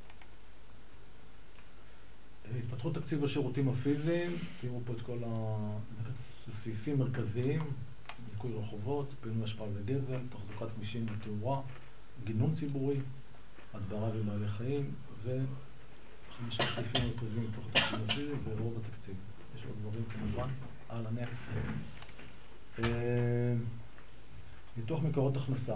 התפתחות תקציב השירותים הפיזיים, תראו פה את כל הסעיפים מרכזיים, ניקוי רחובות, פינוי אשפה וגזם, תחזוקת כבישים ותאורה, גינון ציבורי, הדברה ובעלי חיים, וחמישה סעיפים מרכזיים מתוך התקציב הזה, זה רוב התקציב. יש עוד דברים כמובן, על הנקסט. מתוך מקורות הכנסה.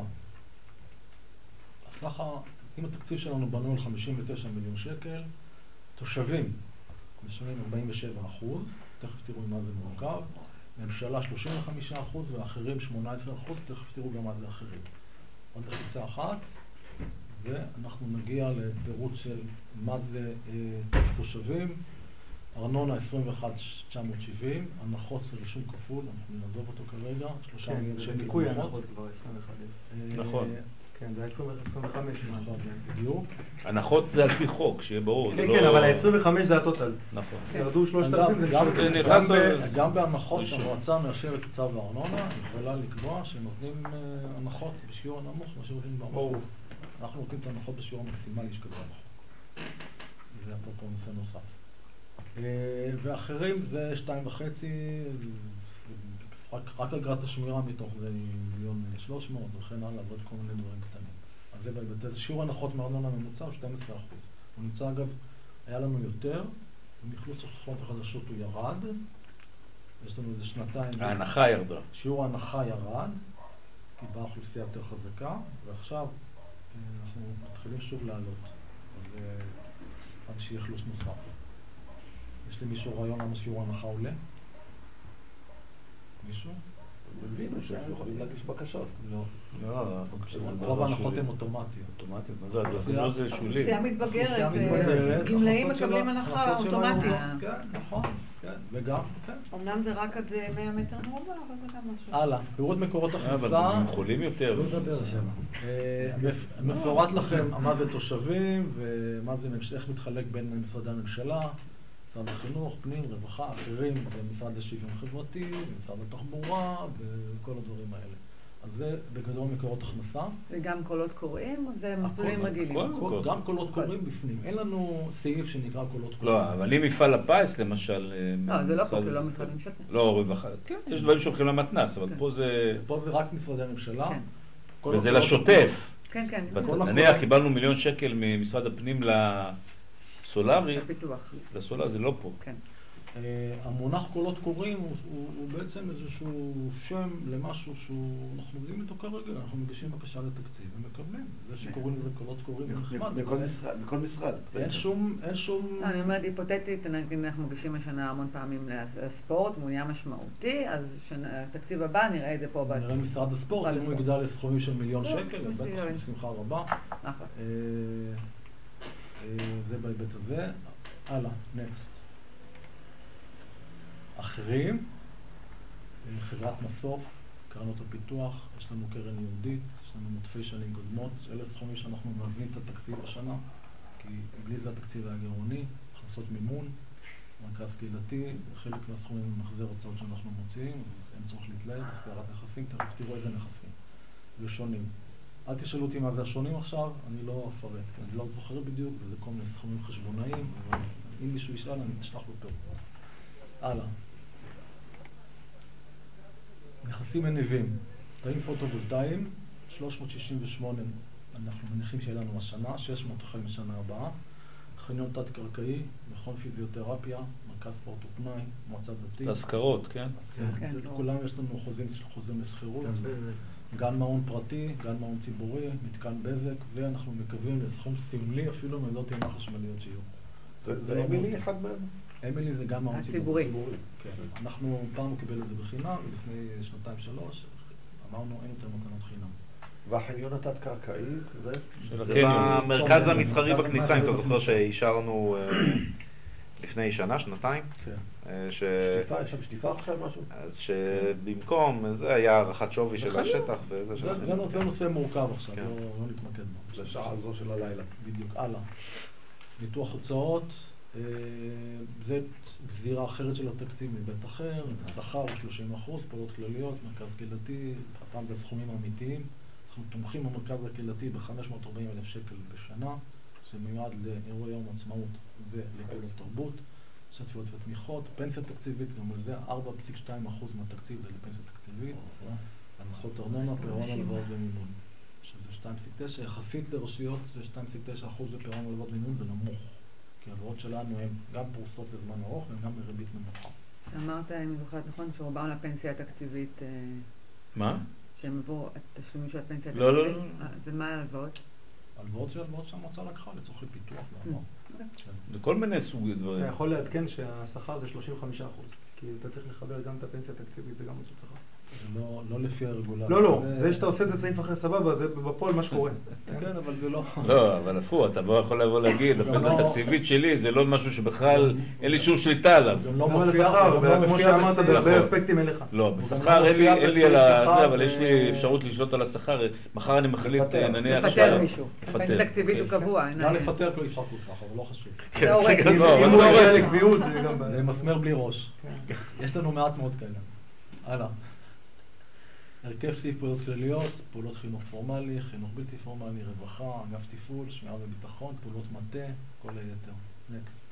הסך, אם התקציב שלנו בנוי על חמישים ותשעה מיליון שקל, תושבים משלמים ארבעים ושבעה אחוז, תכף תראו מה זה מורכב, ממשלה שלושים וחמישה אחוז ואחרים שמונה עשרה אחוז, תכף תראו גם מה זה אחרים. עוד לחיצה אחת, ואנחנו נגיע לפירוט של מה זה אה, תושבים. ארנונה עשרים ואחת אלף תשע מאות שבעים, הנחות זה רישום כפול, אנחנו נעזוב אותו כרגע, שלושה מיליון שקל. כן, זה ניקוי הנחות כבר עשרים ואחת אלף. נכון. כן, זה עשרים וחמש. נכון, בדיוק. הנחות זה על פי חוק, שיהיה ברור. כן, כן, אבל ה-עשרים וחמש זה הטוטל. נכון. ירדו שלושת אלפים, זה גם- נשאר. זה גם נכנס ב- ל- גם בהנחות שהמועצה מאשרת את צו הארנונה, היא יכולה לקבוע שנותנים אה, הנחות בשיעור הנמוך מאשר ברור. אנחנו נותנים את ההנחות בשיעור המקסימלי שקבוע בחוק. זה אפרופו נושא נוסף. אה, ואחרים זה שתיים וחצי, רק, רק אגרת השמירה מתוך זה היא מיליון שלוש מאות וכן הלאה ועוד כל מיני דברים קטנים. אז זה בהיבט הזה. שיעור הנחות מארנונה ממוצע הוא שנים עשר אחוז. הוא נמצא אגב, היה לנו יותר, במכלוס החברות החדשות הוא ירד, יש לנו איזה שנתיים. ההנחה ירדה. שיעור ההנחה ירד, כי באה אוכלוסייה יותר חזקה, ועכשיו אנחנו מתחילים שוב לעלות. אז עד שיהיה חלוש נוסף. יש לי מישהו רעיון למה שיעור ההנחה עולה? מישהו? מבינו שאנחנו יכולים להגיש בקשות. לא. לא, רוב ההנחות הן אוטומטיות. אוטומטית, מה זה? זה זה שולי. אוכלוסייה מתבגרת, מתבגרת, גמלאים ההכנסות מקבלים שלה- הנחה ההכנסות שלה אוטומטית. יורדות. כן, נכון, כן, וגם, כן. אמנם זה רק עד מאה מטר מרובע, אבל זה גם משהו. הלאה, פירוט מקורות אבל הכנסה. הם חולים יותר. אה, מפורט לכם מה זה תושבים ומה זה, איך מתחלק בין משרדי הממשלה, משרד החינוך, פנים, רווחה, אחרים, זה משרד השוויון חברתי, משרד התחבורה וכל הדברים האלה. אז זה בגדול מקורות הכנסה. וגם קולות קוראים, או זה מסלולים הכל, רגילים? הכל. כל- גם קולות קוראים בפנים. אין לנו סעיף שנקרא קולות קוראים. לא, אבל אם מפעל הפיס למשל... לא, זה לא משרד- פה, זה לא משרד ממשלתי. לא, רווחה. כן, יש דברים שהולכים למתנ"ס, אבל פה זה... פה זה רק משרדי הממשלה. כן. כל וזה הקולות- לשוטף. כן, כן. נניח קיבלנו מיליון שקל ממשרד הפנים לסולארי, הפיתוח. לסולאר זה לא פה. כן. אה, המונח קולות קוראים הוא, הוא, הוא בעצם איזשהו שם למשהו שאנחנו עובדים איתו כרגע, אנחנו מגישים בקשה לתקציב ומקבלים. זה שקוראים לזה קולות קוראים זה נחמד. בכל משרד, בכל משרד. אין שום, אין שום... לא, אני אומרת, היפותטית, נגיד אנחנו מגישים השנה המון פעמים לספורט, הוא נהיה משמעותי, אז שנה- התקציב הבא נראה את זה פה. נראה משרד הספורט, אם הוא יגדל לסכומים של מיליון לא, שקל, אז בסדר. בטח בשמחה רבה. אחלה. אה, אה, זה בהיבט הזה. הלאה, נקסט. אחרים, אה, חברת מסוף, קרנות הפיתוח, יש לנו קרן יהודית, יש לנו מוטפי שנים קודמות, אלה סכומים שאנחנו מאזנים את התקציב השנה, כי בלי זה התקציב היה גירעוני, הכנסות מימון, מרכז קהילתי, חלק מהסכומים הם מחזר הוצאות שאנחנו מוציאים, אז אין צורך להתלהב, אז ספירת נכסים, תכף תראו איזה נכסים, ושונים. אל תשאלו אותי מה זה השונים עכשיו, אני לא אפרט, כי אני לא זוכר בדיוק, וזה כל מיני סכומים חשבונאיים, אבל אם מישהו ישאל, אני אשלח לו פירוט. הלאה. נכסים מניבים, תאים פוטו-וולטאיים, שלוש מאות שישים ושמונה אנחנו מניחים שיהיה לנו השנה, שש מאות החל משנה הבאה, חניון תת-קרקעי, מכון פיזיותרפיה, מרכז ספורט ופנאי, מועצה דתית. להשכרות, כן? אז כן, זה- ברור. כולם יש לנו חוזים, חוזים לשכירות, גן מעון פרטי, גן מעון ציבורי, מתקן בזק, ואנחנו מקווים לסכום סמלי אפילו מעמדות טעינה חשמליות שיהיו. זה זה אמילי אחד מהם? אמילי זה גם מעון הציבורי. ציבורי. כן. אנחנו פעם קיבל את זה בחינם, ולפני שנתיים שלוש אמרנו אין יותר מתנות חינם. והחניון התת-קרקעי, זה? של זה הקניון. במרכז שם, המסחרי במרכז בכניסה, אם אתה המסחרי זוכר בכניסה. שאישרנו אה, לפני שנה, שנתיים, כן. אה, ש... שטיפה, יש שם שטיפה עכשיו משהו? אז שבמקום, זה היה הערכת שווי של וחניון. השטח וזה של זה- החניון. זה- זה נושא מורכב עכשיו, כן. לא לא נתמקד בו. זה שעה זו של הלילה. בדיוק, הלאה. ניתוח הוצאות, אה, זה גזירה אחרת של התקציב מבית אחר, שכר הוא שלושים אחוז, פעולות כלליות, מרכז קהילתי, הפעם זה סכומים אמיתיים. אנחנו תומכים במרכז הקהילתי ב-חמש מאות וארבעים אלף שקל בשנה, שמיועד לאירועי יום עצמאות ולפעילות תרבות, שתפיות ותמיכות, פנסיה תקציבית, גם על זה ארבע נקודה שתיים אחוז מהתקציב זה לפנסיה תקציבית, הנחות ארנונה, פירעון הלוואות ומימון. שזה שתיים נקודה תשע, יחסית לרשויות זה שתיים נקודה תשע אחוז בפירעון הלוואות מימון, זה נמוך. כי ההלוואות שלנו הן גם פרוסות לזמן ארוך והן גם בריבית נמוכה. אמרת, אם זוכרת נכון, שרובם לפנסיה התקציבית... מה? שהם עברו את תשלומים של הפנסיה לא, התקציבית? לא, לא. ומה ההלוואות? הלוואות זה הלוואות שהמועצה לקחה לצורכי פיתוח בעבר. זה כל מיני סוגי אתה דברים. יכול לעדכן שהשכר זה שלושים וחמישה אחוז, כי אתה צריך לחבר גם את הפנסיה התקציבית, זה גם הוצאות שכר. זה לא- לא לפי הרגולציה. לא, לא, זה שאתה עושה את זה סעיף אחרי סבבה, זה בפועל מה שקורה. כן, אבל זה לא... לא, אבל הפוך, אתה לא יכול לבוא להגיד, הפנסיה לא- התקציבית שלי זה לא משהו שבכלל אין לי שום שליטה עליו. גם לא גם על מופיע, השכר, גם לא וכמו מופיע שאמרת, בסעיף. בהרבה נכון. אספקטים אין לך. לא, גם בשכר לא אין לי, מופיע אין לי על ה... בסעיף זה, שכר, אבל יש ו- לי אפשרות לשלוט על השכר. מחר אני מחליט, לפטר. נניח... לפטר ש- מישהו. לפטר. הפנסיה התקציבית הוא כן. קבוע, אין... גם לפטר לא אפשר כל כך, אבל לא חשוב. זה הורג. לא, אבל אם הוא לא יגיע הורג. לקביעות, זה גם בעיה. זה מסמר בלי ראש. יש לנו מעט מאוד כאלה. הלאה. הרכב סעיף פעולות כלליות, פעולות חינוך פורמלי, חינוך בלתי פורמלי, רווחה, אגף תפעול, שמירה וביטחון, פעולות מטה, כל היתר. נקסט.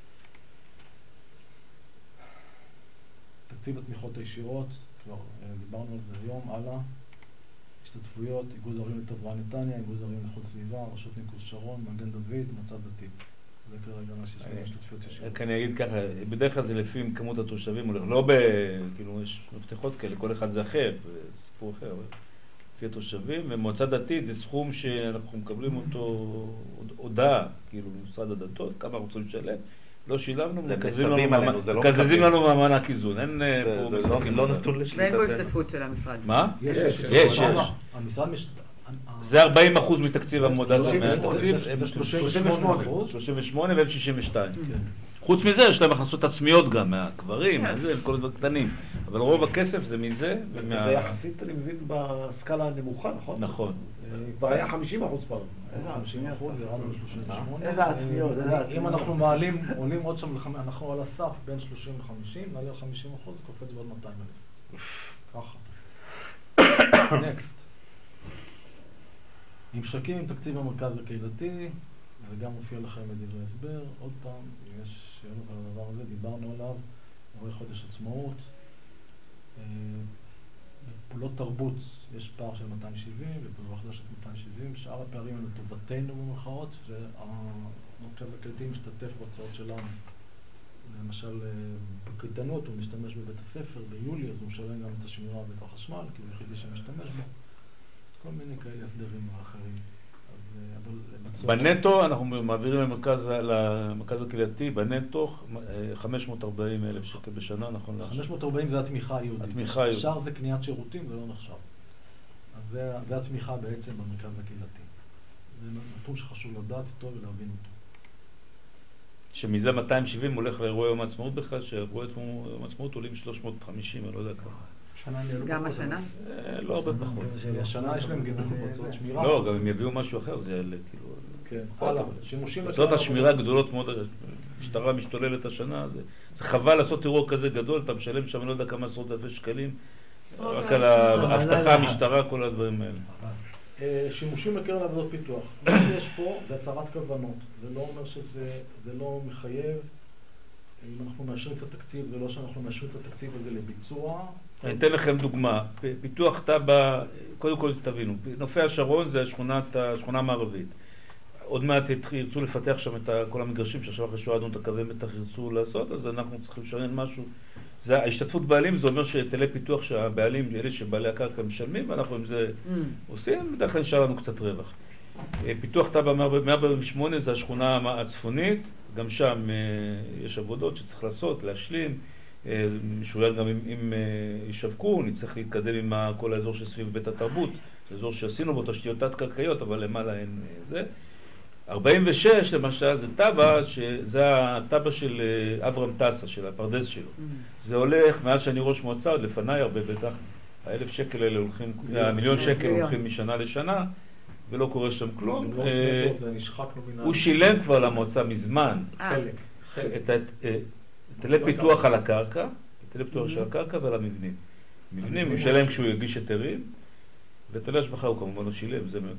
תקציב התמיכות הישירות, כבר אה, דיברנו על זה היום, הלאה. השתתפויות, איגוד ערים לטובה נתניה, איגוד ערים לאיכות סביבה, רשות ניקוז שרון, מגן דוד, מועצה דתית. זה כרגע מה שיש לנו השתתפויות ישירות. רק אני אגיד ככה, בדרך כלל זה לפי כמות התושבים, הולך, לא ב... כאילו, יש מפתחות כאלה, כל אחד זה אחר, זה סיפור אחר, אבל לפי התושבים, ומועצה דתית זה סכום שאנחנו מקבלים אותו הודעה, כאילו, במשרד הדתות, כמה אנחנו רוצים לשלם, לא שילמנו, זה מקזזים מצווים לנו עלינו, מה- זה לא מקזזים מקבלים. לנו מהמענק איזון, אין אה, זה- פה זה משחקים לא- לא בזה. נתון ואין בו לשליטתנו. השתתפות של המשרד. מה? יש, יש, יש, יש. המשרד מש... זה ארבעים אחוז מתקציב המודל, שלושים ושמונה, מהתקציב, זה- הם זה שלושים שלושים ושמונה אחוז. שלושים ושמונה והם שישים ושתיים. כן. חוץ מזה יש להם הכנסות עצמיות גם מהקברים, כן. מהזה, כל הדברים קטנים. אבל רוב הכסף זה מזה ומה... זה יחסית, אני מבין, בסקאלה הנמוכה, נכון? נכון. אה, כבר היה חמישים אחוז פעם. חמישים אחוז, ירדנו ל-שלושים ושמונה. איזה עצמיות, איזה אם עצמיות. אנחנו מעלים, עולים עוד שם, לחמ- אנחנו על הסף בין שלושים ל-חמישים, נעלה ל-חמישים אחוז, זה קופץ בעוד מאתיים אלף. ככה. נקסט. ממשקים עם תקציב המרכז הקהילתי, זה גם מופיע לכם בדברי הסבר. עוד פעם, אם יש שאלות על הדבר הזה, דיברנו עליו, אירועי חודש עצמאות. אה, בפעולות תרבות יש פער של מאתיים שבעים, בפעולות חדש של מאתיים שבעים, שאר הפערים הם לטובתנו במרכאות, שהמרכז הקהילתי משתתף בהוצאות שלנו. למשל, אה, בקייטנות הוא משתמש בבית הספר ביולי, אז הוא משלם גם את השמירה ואת החשמל, כי הוא יחידי שמשתמש בו. כל מיני כאלה הסדרים אחרים. אז, אה, אבל בצורה... בנטו אנחנו מעבירים למרכז, למרכז הקהילתי, בנטו אה, חמש מאות וארבעים אלף שקל בשנה, נכון לעכשיו. חמש מאות וארבעים זה התמיכה היהודית. התמיכה היהודית. השאר זה קניית שירותים, זה לא נחשב. אז זה, זה התמיכה בעצם במרכז הקהילתי. זה נתון שחשוב לדעת אותו ולהבין אותו. שמזה מאתיים שבעים הולך לאירועי יום העצמאות בכלל, שאירועי יום העצמאות עולים שלוש מאות וחמישים, אני לא יודע כמה. שנה נהלו גם פחות, השנה? אה, לא הרבה פחות. השנה יש להם גידול בהוצאות שמירה. לא, גם אם יביאו משהו אחר זה יעלה, כאילו... כן, פחות, הלאה. אבל- שימושים הוצאות לכלל השמירה עבודות. גדולות מאוד, המשטרה משתוללת השנה, זה, זה חבל לעשות אירוע כזה גדול, אתה משלם שם אני לא יודע כמה עשרות אלפי שקלים, רק על האבטחה, המשטרה, כל הדברים האלה. אה, שימושים לקרן עבודות פיתוח. מה שיש פה זה הצהרת כוונות. זה לא אומר שזה, זה לא מחייב. אם אנחנו מאשרים את התקציב, זה לא שאנחנו מאשרים את התקציב הזה לביצוע. אני אתן לכם דוגמה, פיתוח טאבה, קודם כל תבינו, נופי השרון זה השכונת, השכונה המערבית. עוד מעט ירצו לפתח שם את כל המגרשים שעכשיו אחרי שהורדנו את הקווי מתח ירצו לעשות, אז אנחנו צריכים לשריין משהו. זה, ההשתתפות בעלים זה אומר שהיטלי פיתוח שהבעלים, אלה שבעלי הקרקע משלמים, ואנחנו עם זה Mm. עושים, בדרך כלל נשאר לנו קצת רווח. פיתוח טאבה מאה ארבעים ושמונה זה השכונה הצפונית, גם שם יש עבודות שצריך לעשות, להשלים, משוריין גם אם, אם ישווקו, נצטרך להתקדם עם כל האזור שסביב בית התרבות, זה אזור שעשינו בו תשתיות תת-קרקעיות, אבל למעלה אין זה. ארבעים ושש למשל זה טאבה, שזה הטאבה של אברהם טסה, של הפרדס שלו. Mm. זה הולך, מאז שאני ראש מועצה, עוד לפניי הרבה בטח, האלף שקל האלה הולכים, המיליון שקל הולכים משנה לשנה, ולא קורה שם כלום. גם לא משנה טוב, זה נשחקנו מן ה... הוא שילם כבר למועצה מזמן חלק. חלק. את היטלי פיתוח על הקרקע, היטלי פיתוח של הקרקע ועל המבנים. מבנים הוא משלם כשהוא יגיש היתרים, והיטלי השבחה הוא כמובן לא שילם, זה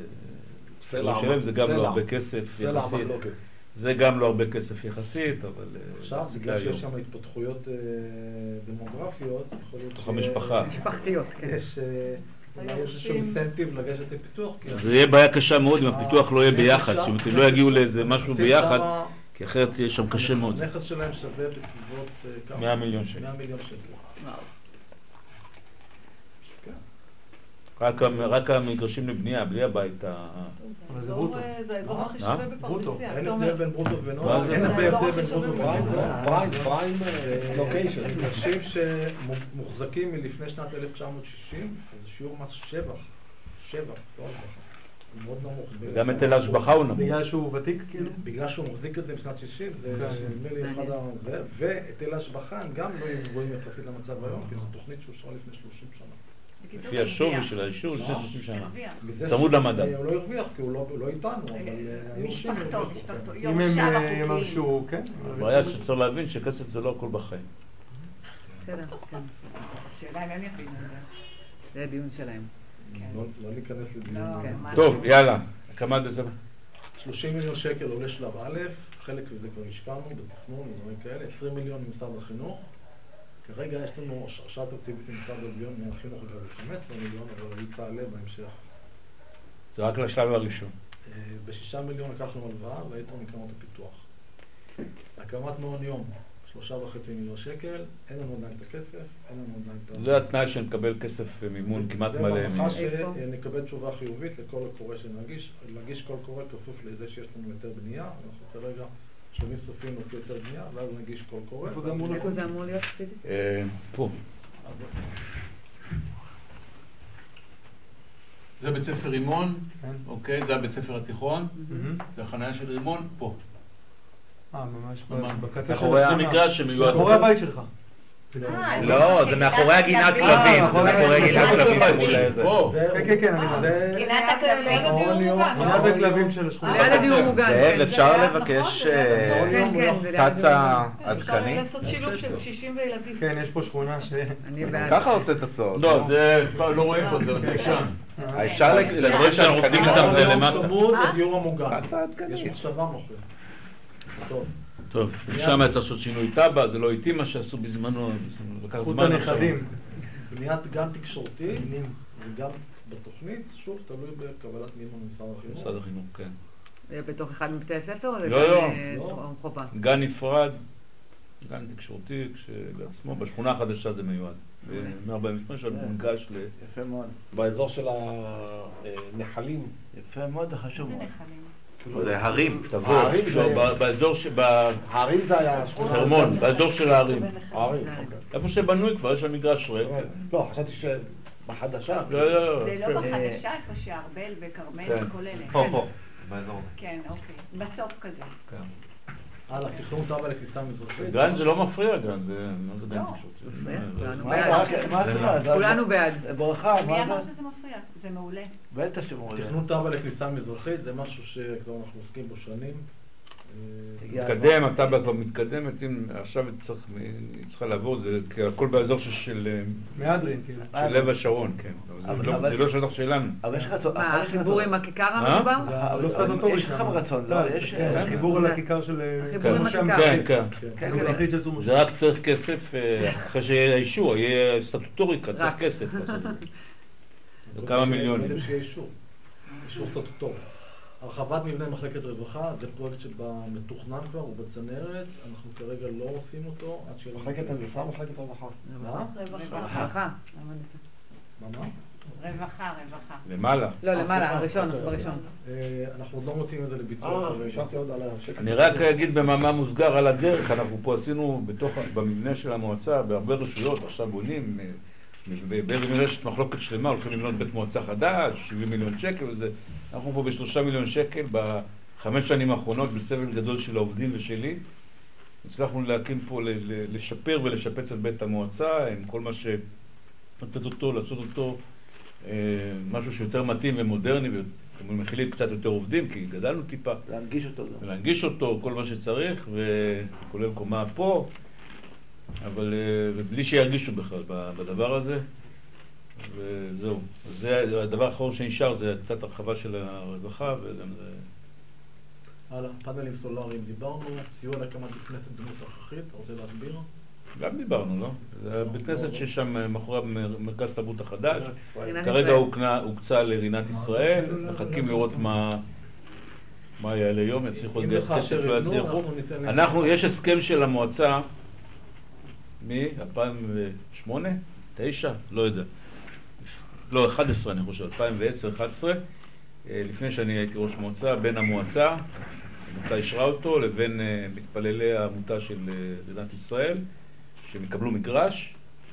לא שילם, זה גם לא הרבה כסף יחסית. זה גם לא הרבה כסף יחסית, אבל... עכשיו, בגלל שיש שם התפתחויות אה, דמוגרפיות, יכול להיות תוך המשפחה. משפחתיות, כן. יש, אה, אולי יש איזשהו אינסנטיב לגשת לפיתוח. זה יהיה בעיה קשה מאוד אם הפיתוח לא יהיה ביחד, שאם אתם לא יגיעו לאיזה משהו ביחד, כי אחרת יהיה שם קשה מאוד. הנכס שלהם שווה בסביבות כמה? מאה מיליון שקל. מאה מיליון שקל. רק המגרשים לבנייה, בלי הבית ה... אבל זה ברוטו. זה האזור הכי שווה בפרדסיה. אין הבדל בין ברוטו מה ונוער, זה? אין הרבה הבדל בין ברוטו פריים, ונוער. פריים, פריים, לוקיישן. מגרשים שמוחזקים מלפני שנת אלף תשע מאות שישים, זה שיעור מס שבח, שבח, לא השבחה. הוא מאוד נמוך. גם היטל ההשבחה הוא נמוך. בגלל שהוא ותיק כאילו? בגלל שהוא מחזיק את זה משנת שישים, זה נדמה לי אחד הזה, והיטל ההשבחה הם גם לא יהיו גבוהים יחסית למצב היום, כי זו תוכנית שאושרה לפני שלושים שנה. לפי השווי של האישור, לפני שלושים שנה. מזה צמוד שהוא- למדד. הוא לא הרוויח, כי הוא לא- הוא לא איתנו, אבל... אה, היורשים משפחתו, הרוויחו, משפחתו, כן. אם יורשיו הם אה, החוקיים. יממשו, כן. הבעיה שצריך להבין שכסף זה לא הכל בחיים. בסדר, כן. השאלה אם הם יבינו את זה. זה הדיון שלהם. לא לא ניכנס לדיון. לא, כן. ממש טוב, לא. יאללה, הקמת בזה. שלושים מיליון שקל עולה שלב א', חלק מזה כבר השקענו בתכנון ודברים כאלה, עשרים מיליון ממשרד החינוך. כרגע יש לנו הרשאה תקציבית ממשרד החינוך אגב חמישה עשר מיליון, אבל היא תעלה בהמשך. זה רק לשלב הראשון. אה, בשישה מיליון לקחנו הלוואה והיתר מקרנות הפיתוח. הקמת מעון יום, שלושה וחצי מיליון שקל, אין לנו עדיין את הכסף, אין לנו עדיין את ה... זה התנאי שנקבל כסף מימון כמעט זה מלא. בהנחה איפה? שנקבל תשובה חיובית לכל הקורא שנגיש. להגיש כל קורא כפוף לזה שיש לנו יותר בנייה. אנחנו כרגע שלבים סופיים נוציא יותר בנייה, ואז נגיש כל קורא. איפה זה אמור איפה זה אמור להיות פיזית? אה, פה. זה בית ספר רימון, כן. אוקיי, זה הבית ספר התיכון, מהמם. זה החניה של רימון, פה. אה, ממש ממש. בקצה של מאחורי השכונה. המגרש שמיועד. מאחורי הבית שלך. אה, לא, זה מאחורי הגינת כלבים, זה מאחורי הגינת כלבים מול איזה. פה. כן, כן, כן, אני זה- גינת הכלבים. מעון יום. גינת הכלבים של השכונה. ליד הדיור מוגן. זאב, כן. אפשר זה ליד, לבקש נכון, זה ליד, אה, כן, כן, זה ליד קצה הדיור מוגן. עדכני? אפשר לעשות שילוב של קשישים וילדים. כן, יש פה שכונה ש... אני בעד. ככה עושה את הצעות. לא, זה כבר לא רואים פה, זה עוד ישן. אפשר לדברים שאנחנו עובדים איתם זה מעון למטה. צמוד לדיור המוגן. קצה עדכנית. יש מחשבה מוכר. טוב. טוב, שם היה צריך לעשות שינוי טאבה, זה לא איטי מה שעשו בזמנו, זה לקח חוט זמן עכשיו. הנכדים. בניית גן תקשורתי, וגם בתוכנית, שוב, תלוי בקבלת מימון ממשרד החינוך. משרד החינוך, כן. זה בתוך אחד מבתי הספר או זה לא, גן, לא. אה, לא. חובה? גן נפרד, גן תקשורתי, כשלעצמו, בשכונה החדשה זה מיועד. ב-מאה ארבעים ושמונה שלנו מונגש ל... יפה מאוד. באזור של הנחלים. יפה מאוד, זה חשוב זה מאוד. נחלים. זה הרים. תבוא, הערים לא, זה- ב- באזור ש... הערים זה היה השכונה. בחרמון, באזור של הערים. הערים, כן. אוקיי. איפה שבנוי כבר, יש שם מגרש ריק. לא, חשבתי שבחדשה. לא, לא, לא. זה כן. לא בחדשה, איפה שארבל וכרמל כן. וכל אלה. פה, כן. פה, באזור. כן, אוקיי. בסוף כזה. הלאה, תכנון תב"ע לכניסה מזרחית. גן זה לא מפריע, גן זה... מה זה גן לא. תקשורתי? כולנו מה בעד. זה- מה זה? מה זה? כולנו בעד. זה ברכה, מי אמר מה זה? שזה מפריע? זה מעולה. בטח שמעולה. תכנון תב"ע לכניסה מזרחית זה משהו שכבר אנחנו עוסקים בו שנים. אה, מתקדם, התב"ע כבר מתקדמת, אם עכשיו היא צריך- היא צריכה לעבור, זה כי הכל באזור של- של מהדרין, כאילו. של לב השרון, כן. אבל זה אבל- לא- אבל- זה לא שטח שלנו. אבל יש לך רצון. מה, אבל יש לך החיבור רצון. עם הכיכר מה? המדובר? זה אבל- לא סטטוטורי יש לך שם. רצון, לא? יש... כן, אה, חיבור לכיכר של... החיבור עם שם הכיכר. כן, כן. כן. כן, מזרחית של צור זה רק צריך כסף, אה, אחרי שיהיה האישור, יהיה סטטוטוריקה, צריך רק. כסף לעשות את זה. זה כמה קודם מיליונים. שיהיה- שיהיה אישור. אישור סטטוטורי. הרחבת מבנה מחלקת רווחה, זה פרויקט שמתוכנן כבר, הוא בצנרת, אנחנו כרגע לא עושים אותו עד שיהיה... לנו מחלקת כסף. הנדסה, מחלקת רווחה. מה? רווחה. רווחה. מה מה? רווחה, רווחה. למעלה. לא, למעלה, אה, הראשון, אוקיי, בראשון. אה, אנחנו עוד לא מוצאים את זה לביצוע. אה, כרגע. נשארתי עוד על השקל. אני רק אגיד במאמר מוסגר על הדרך, אנחנו פה עשינו בתוך, במבנה של המועצה, בהרבה רשויות, עכשיו בונים, אה, באבן יונה יש מחלוקת שלמה, הולכים לבנות בית מועצה חדש, שבעים מיליון שקל וזה, אנחנו פה בשלושה מיליון שקל, בחמש שנים האחרונות, בסבל גדול של העובדים ושלי, הצלחנו להקים פה, ל- ל- לשפר ולשפץ את בית המועצה, עם כל מה לתת אותו, לעשות אותו, אה, משהו שיותר מתאים ומודרני, ומכילים קצת יותר עובדים, כי גדלנו טיפה. להנגיש אותו גם. ולהנגיש אותו, כל מה שצריך, וכולל קומה פה, אבל אה, בלי שירגישו בכלל ב- בדבר הזה, וזהו. זה הדבר האחרון שנשאר, זה קצת הרחבה של הרווחה, וגם זה... הלאה, פאנלים סולאריים דיברנו, סיוע להקמת בית כנסת בנוסח אחיד, אתה רוצה להסביר? גם דיברנו, לא? זה בית כנסת ששם מאחורי מרכז תרבות החדש. רינת כרגע ישראל. הוקנה- הוקצה לרינת ישראל, מחכים לראות מה מה יעלה יום, יצליחו אם לגייס לך כסף, אשר לא יבנו, יצליחו. אנחנו ניתן להם. אנחנו, יש הסכם של המועצה מ-אלפיים ושמונה, תשע, לא יודע. לא, אחת עשרה אני חושב, אלפיים ועשר אחת עשרה, אה, לפני שאני הייתי ראש מועצה, בין המועצה, המועצה אישרה אותו, לבין אה, מתפללי העמותה של אה, רינת ישראל, שהם יקבלו מגרש,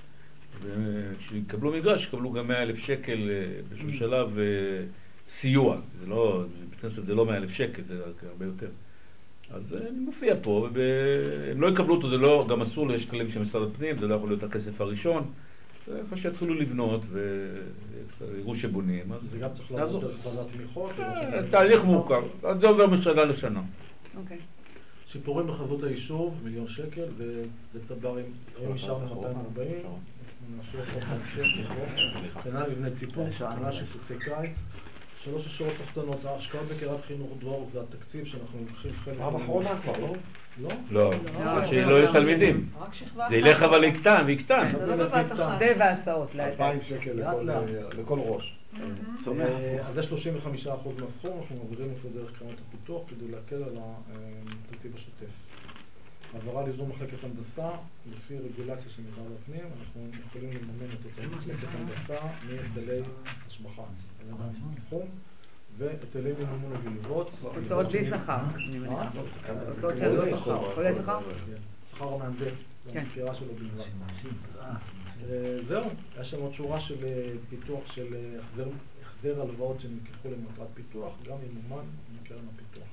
וכשיקבלו מגרש, יקבלו גם מאה אלף שקל אה, באיזשהו שלב אה, סיוע. זה לא, בכנסת זה לא מאה אלף שקל, זה הרבה יותר. אז אה, אני מופיע פה, והם לא יקבלו אותו, זה לא, גם אסור, יש כללים של משרד הפנים, זה לא יכול להיות הכסף הראשון. זה איפה שיתחילו לבנות ויראו שבונים, אז זה גם צריך נעזור. לעבוד דרך ועדת תמיכות. אה, תהליך מורכב, אז זה עובר משנה לשנה. אוקיי. שיפורים בחזות היישוב, מיליון שקל, זה זה טב"רים, היום אישרנו מאתיים וארבעים, אנחנו נאשר אותו בהמשך, קטנה מבני ציפור, קטנה שיפוצי קיץ, שלוש השורות תחתונות, ההשקעות בקריית חינוך דרור זה התקציב שאנחנו לוקחים חלק. פעם אחרונה כבר, לא? לא? לא, לא, שלא לא, יהיו לא. תלמידים. רק שכבה זה ילך אחת. אבל יקטן ויקטן. זה לא בבת אחת. זה והסעות. לאט. אלפיים שקל לאט לכל- לאט. לכל ראש. צומח. אה, אז זה שלושים וחמישה אחוז מהסכום, אנחנו מעבירים אותו דרך קרנות הפיתוח כדי להקל על התקציב השוטף. העברה לאיזון מחלקת הנדסה, לפי רגולציה של משרד הפנים, אנחנו יכולים לממן את הוצאות מחלקת הנדסה מהיטלי השבחה. סכום והיטלי מימון הגנבות. הוצאות בלי שכר, אני מניחה. הוצאות של כולל שכר. כולל שכר? כן, שכר המהנדס, כן. המזכירה שלו בלבד. אה, זהו, יש שם עוד שורה של אה, פיתוח של אה, החזר- החזר הלוואות שנלקחו למטרת פיתוח, גם ממומן מקרן הפיתוח.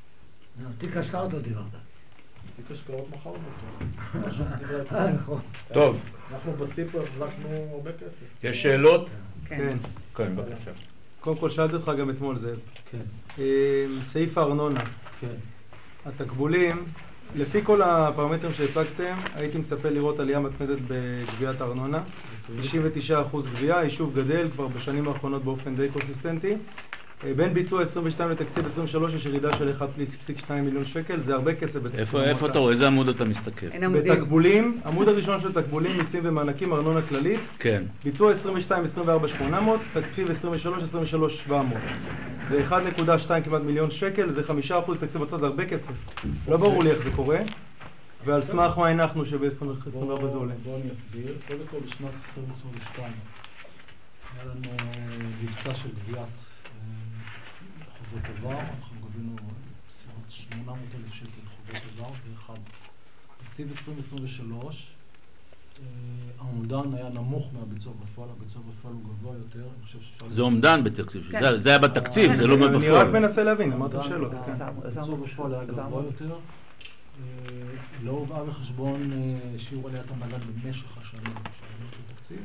תיק השקעות לא דיברת. תיק השקעות מכר אותו. משהו דיבר על זה. אה, נכון. טוב, אנחנו בסיפו החזקנו הרבה כסף. יש שאלות? כן. כן, בבקשה. קודם כל שאלתי אותך גם אתמול, זאב. כן, אה, סעיף הארנונה. כן. התקבולים, לפי כל הפרמטרים שהצגתם, הייתי מצפה לראות עלייה מתמדת בגביית הארנונה. תשעים ותשעה אחוז גבייה, היישוב גדל כבר בשנים האחרונות באופן די קונסיסטנטי. אה, בין ביצוע עשרים ושתיים לתקציב עשרים ושלוש יש ירידה של אחד נקודה שתיים מיליון שקל, זה הרבה כסף בתקציב איפה המועצה. איפה אתה רואה? איזה עמוד אתה מסתכל? אין עמודים. בתקבולים, עמוד הראשון של תקבולים, מיסים ומענקים, ארנונה כללית, כן. ביצוע עשרים ושתיים עשרים וארבע שמונה מאות, תקציב עשרים ושלוש עשרים ושלוש שבע מאות. זה אחד נקודה שתיים כמעט מיליון שקל, זה חמישה אחוז תקציב הוצאה, זה הרבה כסף. לא ברור לי איך זה קורה, ועל סמך מה הנחנו שב-עשרים וארבע זה עולה. בואו אני אסביר. קודם כל בשנת עשרים עשרים ושתיים היה לנו מבצע של גביית אה, חובות עבר, אנחנו גבינו בסביבות שמונה מאות אלף שקל חובות עבר באחד. תקציב עשרים עשרים ושלוש, אה, האומדן היה נמוך מהביצוע בפועל, הביצוע בפועל הוא גבוה יותר, אני חושב שאפשר... זה אומדן בתקציב, כן. זה- זה היה בתקציב, זה לא אני רק בפועל. מנסה להבין, אמרתם שאלות. כן. הביצוע בפועל היה גבוה יותר. אה, לא הובאה בחשבון אה, שיעור עליית המדד במשך השנים שהעלינו את התקציב,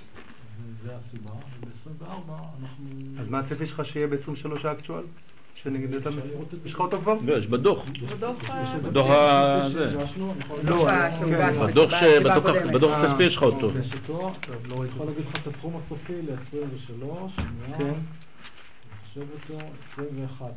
וזה הסיבה. וב-עשרים וארבע אנחנו... אז מה הצפי שלך שיהיה ב-עשרים ושלוש האקטואל? שנגיד את אפשר המצב? לראות את זה. יש לך אותו כבר? לא, יש בדוח. בדוח יש את בדוח זה. ה- זה. שהגשנו, אני יכול לא, להגיד- שהוגש כן. בדוח ש- בישיבה בדוח- הקודמת. בדוח אה, הכספי יש לך אותו. יש אותו. לא, אני יכול להגיד לך את הסכום הסופי ל-עשרים ושלוש, שנייה. כן. חושב אותו, עשרים ואחת.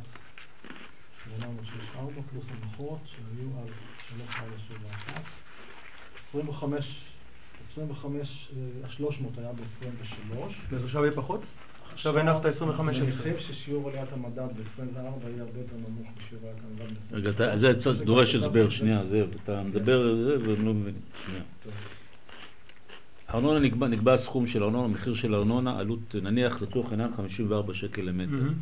שמונה מאות שש ארבע פלוס הנחות שהיו על שלוש ארבע שבע אחת. עשרים וחמש, עשרים וחמש, אה, ה-שלוש מאות היה ב-עשרים ושלוש. אז עכשיו יהיה פחות? עכשיו הנחת עשרים וחמש אני עשרה. חושב ששיעור עליית המדד ב-עשרים וארבע יהיה הרבה יותר נמוך משיעור עליית המדד ב-עשרים ושלוש. רגע, אתה- זה צריך- דורש הסבר, שנייה, זאב, אתה מדבר על זה והם לא מבינים, שנייה. ארנונה נקבע, נקבע הסכום של ארנונה, מחיר של ארנונה, עלות נניח לצורך העניין חמישים וארבע שקל למטר. מהמם.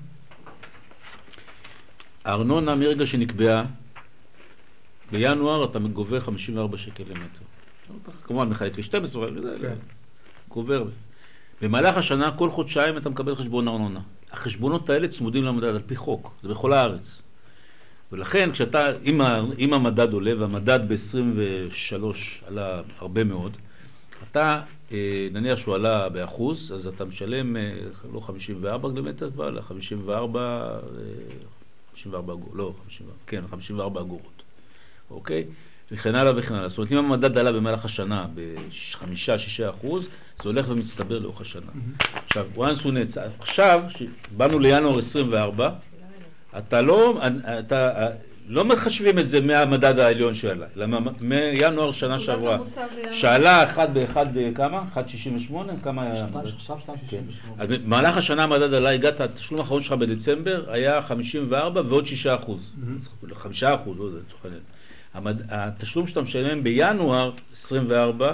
הארנונה מרגע שנקבעה, בינואר אתה גובה חמישים וארבע שקל למטר. כמובן מחלק ל-שתים עשרה, וזה כן. גובר. במהלך השנה, כל חודשיים אתה מקבל חשבון ארנונה. החשבונות האלה צמודים למדד על פי חוק, זה בכל הארץ. ולכן כשאתה, אם, ה- אם המדד עולה, והמדד ב-עשרים ושלוש עלה הרבה מאוד, אתה, אה, נניח שהוא עלה באחוז, אז אתה משלם אה, לא חמישים וארבע למטר כבר, אלא חמישים וארבע, אה, חמישים וארבע אגורות, לא, חמישים וארבע, כן, חמישים וארבע אגורות, אוקיי? וכן הלאה וכן הלאה. זאת אומרת, אם המדד עלה במהלך השנה ב-חמישה שישה אחוז, זה הולך ומצטבר לאורך השנה. עכשיו, once הוא נעצר, עכשיו, שבאנו לינואר עשרים וארבע, אתה לא, אתה, לא מחשבים את זה מהמדד העליון שעלה, למה מינואר שנה שעברה, המוצע זה ינואר. שעלה אחד באחד בכמה? אחת שישים ושמונה? כמה היה? עכשיו שתיים שישים ושמונה. אז במהלך השנה המדד עלה, הגעת, התשלום האחרון שלך בדצמבר היה חמישים וארבע ועוד שישה אחוז. חמישה אחוז, לא יודע, צריך לעניין. המד... התשלום שאתה משלם בינואר עשרים וארבע,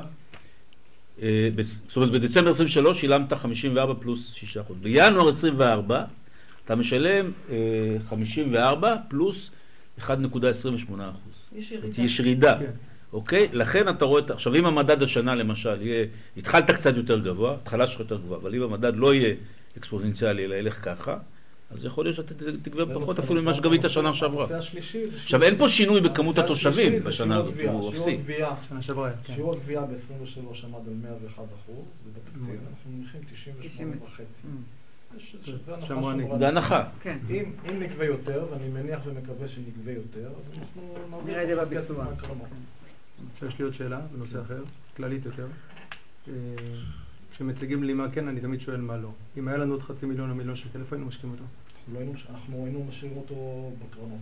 אה, ב... זאת אומרת בדצמבר עשרים ושלוש שילמת חמישים וארבע פלוס שישה אחוז. בינואר עשרים וארבע אתה משלם אה, חמישים וארבע פלוס אחת נקודה עשרים ושמונה אחוז. יש ירידה. יש ירידה. כן. אוקיי? לכן אתה רואה, עכשיו אם המדד השנה למשל יהיה, התחלת קצת יותר גבוה, התחלה שלך יותר גבוה, אבל אם המדד לא יהיה אקספוננציאלי, אלא ילך ככה, אז יכול להיות שאתה תגבה פחות אפילו ממה שגבית השנה שעברה. הנושא השלישי זה עכשיו אין פה שינוי בכמות הנושא התושבים השלישי זה בשנה שיעור הזאת, הגבייה. הוא שיעור אפסי. הגבייה- שנה שעברה, כן. שיעור הגבייה ב-עשרים ושלוש עמד על מאה ואחד אחוז, ובתקציב אנחנו מניחים תשעים ושמונה וחצי. יש- זה הנחה שמרני. שמרנית. זה הנחה. כן. אם אם נגבה יותר, ואני מניח ומקווה שנגבה יותר, אז אנחנו נראה את זה נעביר כסף בביצוע. מהקרנות. עכשיו יש לי עוד שאלה בנושא אחר, כללית יותר. אה, כשמציגים לי מה כן, אני תמיד שואל מה לא. אם היה לנו עוד חצי מיליון או מיליון שקל, איפה היינו משקיעים אותו? אנחנו לא היינו- אנחנו היינו משאירים אותו בקרנות.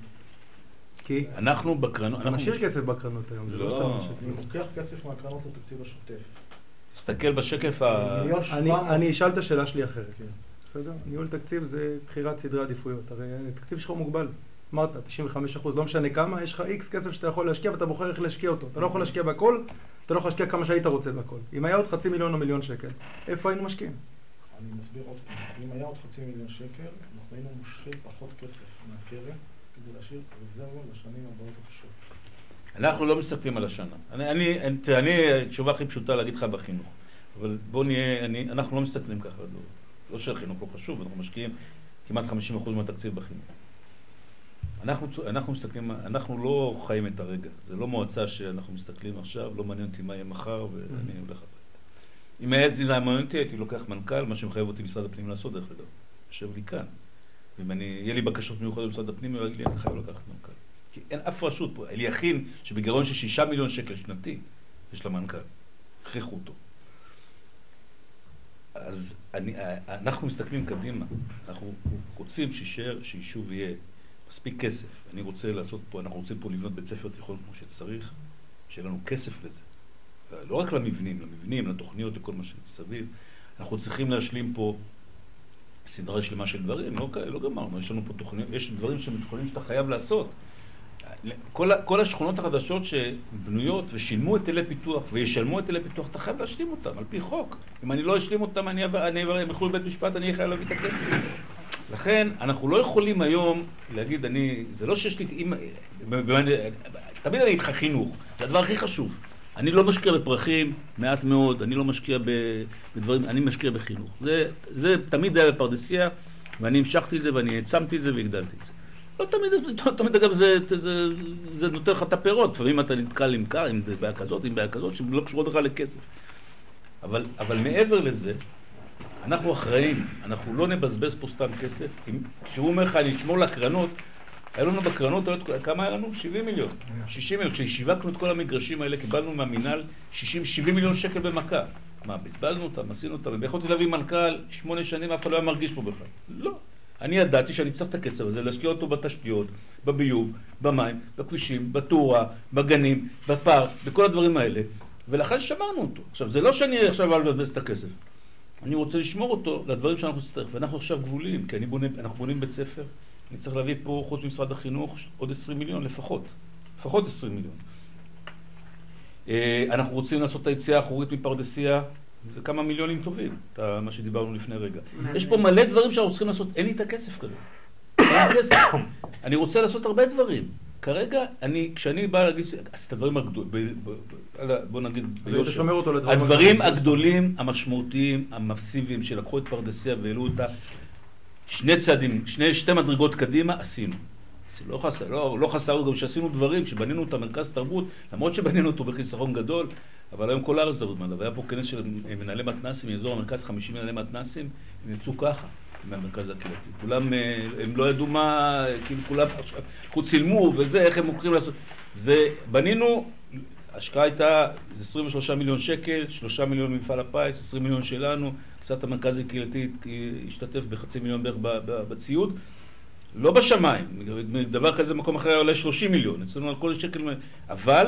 כי אנחנו בקרנות, אתה אנחנו משאיר כסף בקרנות היום, זה לא לא. סתם משאיר. אני לוקח כסף מהקרנות לתקציב השוטף. תסתכל בשקף ה... מיליון אני, שבע מאות. אני אשאל את השאלה שלי אחרת, בסדר? ניהול תקציב זה בחירת סדרי עדיפויות, הרי התקציב שלך הוא מוגבל. אמרת, תשעים וחמישה אחוז, לא משנה כמה, יש לך איקס כסף שאתה יכול להשקיע ואתה בוחר איך להשקיע אותו. אתה לא יכול להשקיע בהכל, אתה לא יכול להשקיע כמה שהיית רוצה בהכל. אם היה עוד חצי מיליון או מיליון שקל, איפה היינו משקיעים? אני מסביר עוד פעם, אם היה עוד חצי מיליון שקל, אנחנו היינו מושכים פחות כסף מהקרן כדי להשאיר רזרבה לשנים הבאות הקשות. אנחנו לא מסתכלים על השנה. אני, אני, אני, תראה, אני, התשובה הכי פשוטה להגיד לך בחינוך. אבל בוא נהיה, אני, אנחנו לא מסתכלים ככה. לא, לא שהחינוך לא חשוב, אנחנו משקיעים כמעט חמישים אחוז מהתקציב בחינוך. אנחנו, אנחנו מסתכלים, אנחנו לא חיים את הרגע. זה לא מועצה שאנחנו מסתכלים עכשיו, לא מעניין אותי מה יהיה מחר, ואני הולך הביתה. אם היה זה מעניין אותי, הייתי לוקח מנכ"ל, מה שמחייב אותי משרד הפנים לעשות דרך אגב. יושב לי כאן. ואם אני, יהיה לי בקשות מיוחדות במשרד הפנים, הוא יגיד לי, אתה חייב לקחת מנכ"ל. כי אין אף רשות פה. אליכין, שבגירעון של שישה מיליון שקל שנתי, יש לה מנכ"ל. הכריחו אותו. אז אני, אנחנו מסתכלים קדימה. אנחנו רוצים שישאר, שיישוב יהיה מספיק כסף. אני רוצה לעשות פה, אנחנו רוצים פה לבנות בית ספר תיכון כמו שצריך, שיהיה לנו כסף לזה. לא רק למבנים, למבנים, לתוכניות, לכל מה שמסביב. אנחנו צריכים להשלים פה סדרה שלמה של דברים, לא, לא גמרנו, יש לנו פה תוכניות, יש דברים שמתוכנים שאתה חייב לעשות. כל, כל השכונות החדשות שבנויות ושילמו את היטלי פיתוח וישלמו את היטלי פיתוח, אתה חייב להשלים אותם, על פי חוק. אם אני לא אשלים אותם, אני אבוא לבית משפט, אני חייב להביא את הכסף. לכן, אנחנו לא יכולים היום להגיד, אני, זה לא שיש לי, אם, תמיד אני איתך חינוך, זה הדבר הכי חשוב. אני לא משקיע בפרחים, מעט מאוד, אני לא משקיע בדברים, אני משקיע בחינוך. זה, זה תמיד היה בפרדסיה, ואני המשכתי את זה, ואני העצמתי את זה והגדלתי את זה. לא תמיד, תמיד אגב, זה, זה, זה נותן לך את הפירות, לפעמים אתה נתקל עם קר, עם בעיה כזאת, עם בעיה כזאת, שלא קשורות לך לכסף. אבל, אבל מעבר לזה, אנחנו אחראים, אנחנו לא נבזבז פה סתם כסף. כשהוא אומר לך, אני אשמור לקרנות, היה לנו בקרנות, כמה היה לנו? שבעים מיליון. שישים מיליון. כששיווקנו את כל המגרשים האלה, קיבלנו מהמינהל שישים שבעים מיליון שקל במכה. מה, בזבזנו אותם, עשינו אותם, ויכולתי להביא מנכ"ל, שמונה שנים, אף אחד לא היה מרגיש פה בכלל. לא. אני ידעתי שאני צריך את הכסף הזה, להשקיע אותו בתשתיות, בביוב, במים, בכבישים, בתאורה, בגנים, בפארק, בכל הדברים האלה. ולכן שמרנו אותו. עכשיו, זה לא שאני עכשיו אבזבז את הכסף. אני רוצה לשמור אותו לדברים שאנחנו נצטרך, ואנחנו עכשיו גבולים, כי אני בונה, אנחנו בונים בית ספר, אני צריך להביא פה, חוץ ממשרד החינוך, עוד עשרים מיליון לפחות. לפחות עשרים מיליון. אנחנו רוצים לעשות את היציאה האחורית מפרדסיה, זה כמה מיליונים טובים, מה שדיברנו לפני רגע. יש פה מלא דברים שאנחנו צריכים לעשות, אין לי את הכסף כזה. אין כסף. אני רוצה לעשות הרבה דברים. כרגע, אני, כשאני בא להגיד, אז את הדברים הגדולים, בוא נגיד ביושר, הדברים הגדולים, המשמעותיים, המסיביים, שלקחו את פרדסיה והעלו אותה, שני צעדים, שני, שתי מדרגות קדימה, עשינו. לא חסר, לא, לא חסר גם שעשינו דברים, כשבנינו את המרכז תרבות, למרות שבנינו אותו בחיסרון גדול, אבל היום כל הארץ תרבות מדע, והיה פה כנס של מנהלי מתנסים, מאזור המרכז חמישים מנהלי מתנסים, הם יצאו ככה, מהמרכז הקהילתי. כולם, הם לא ידעו מה, כאילו כולם, אנחנו צילמו וזה, איך הם מוכרים לעשות. זה, בנינו, ההשקעה הייתה עשרים ושלושה מיליון שקל, שלושה מיליון ממפעל הפיס, עשרים מיליון שלנו, קצת המרכז הקהילתי השתתף בחצי מיליון בערך בציוד, לא בשמיים, דבר כזה במקום אחר עולה שלושים מיליון, אצלנו על כל שקל, אבל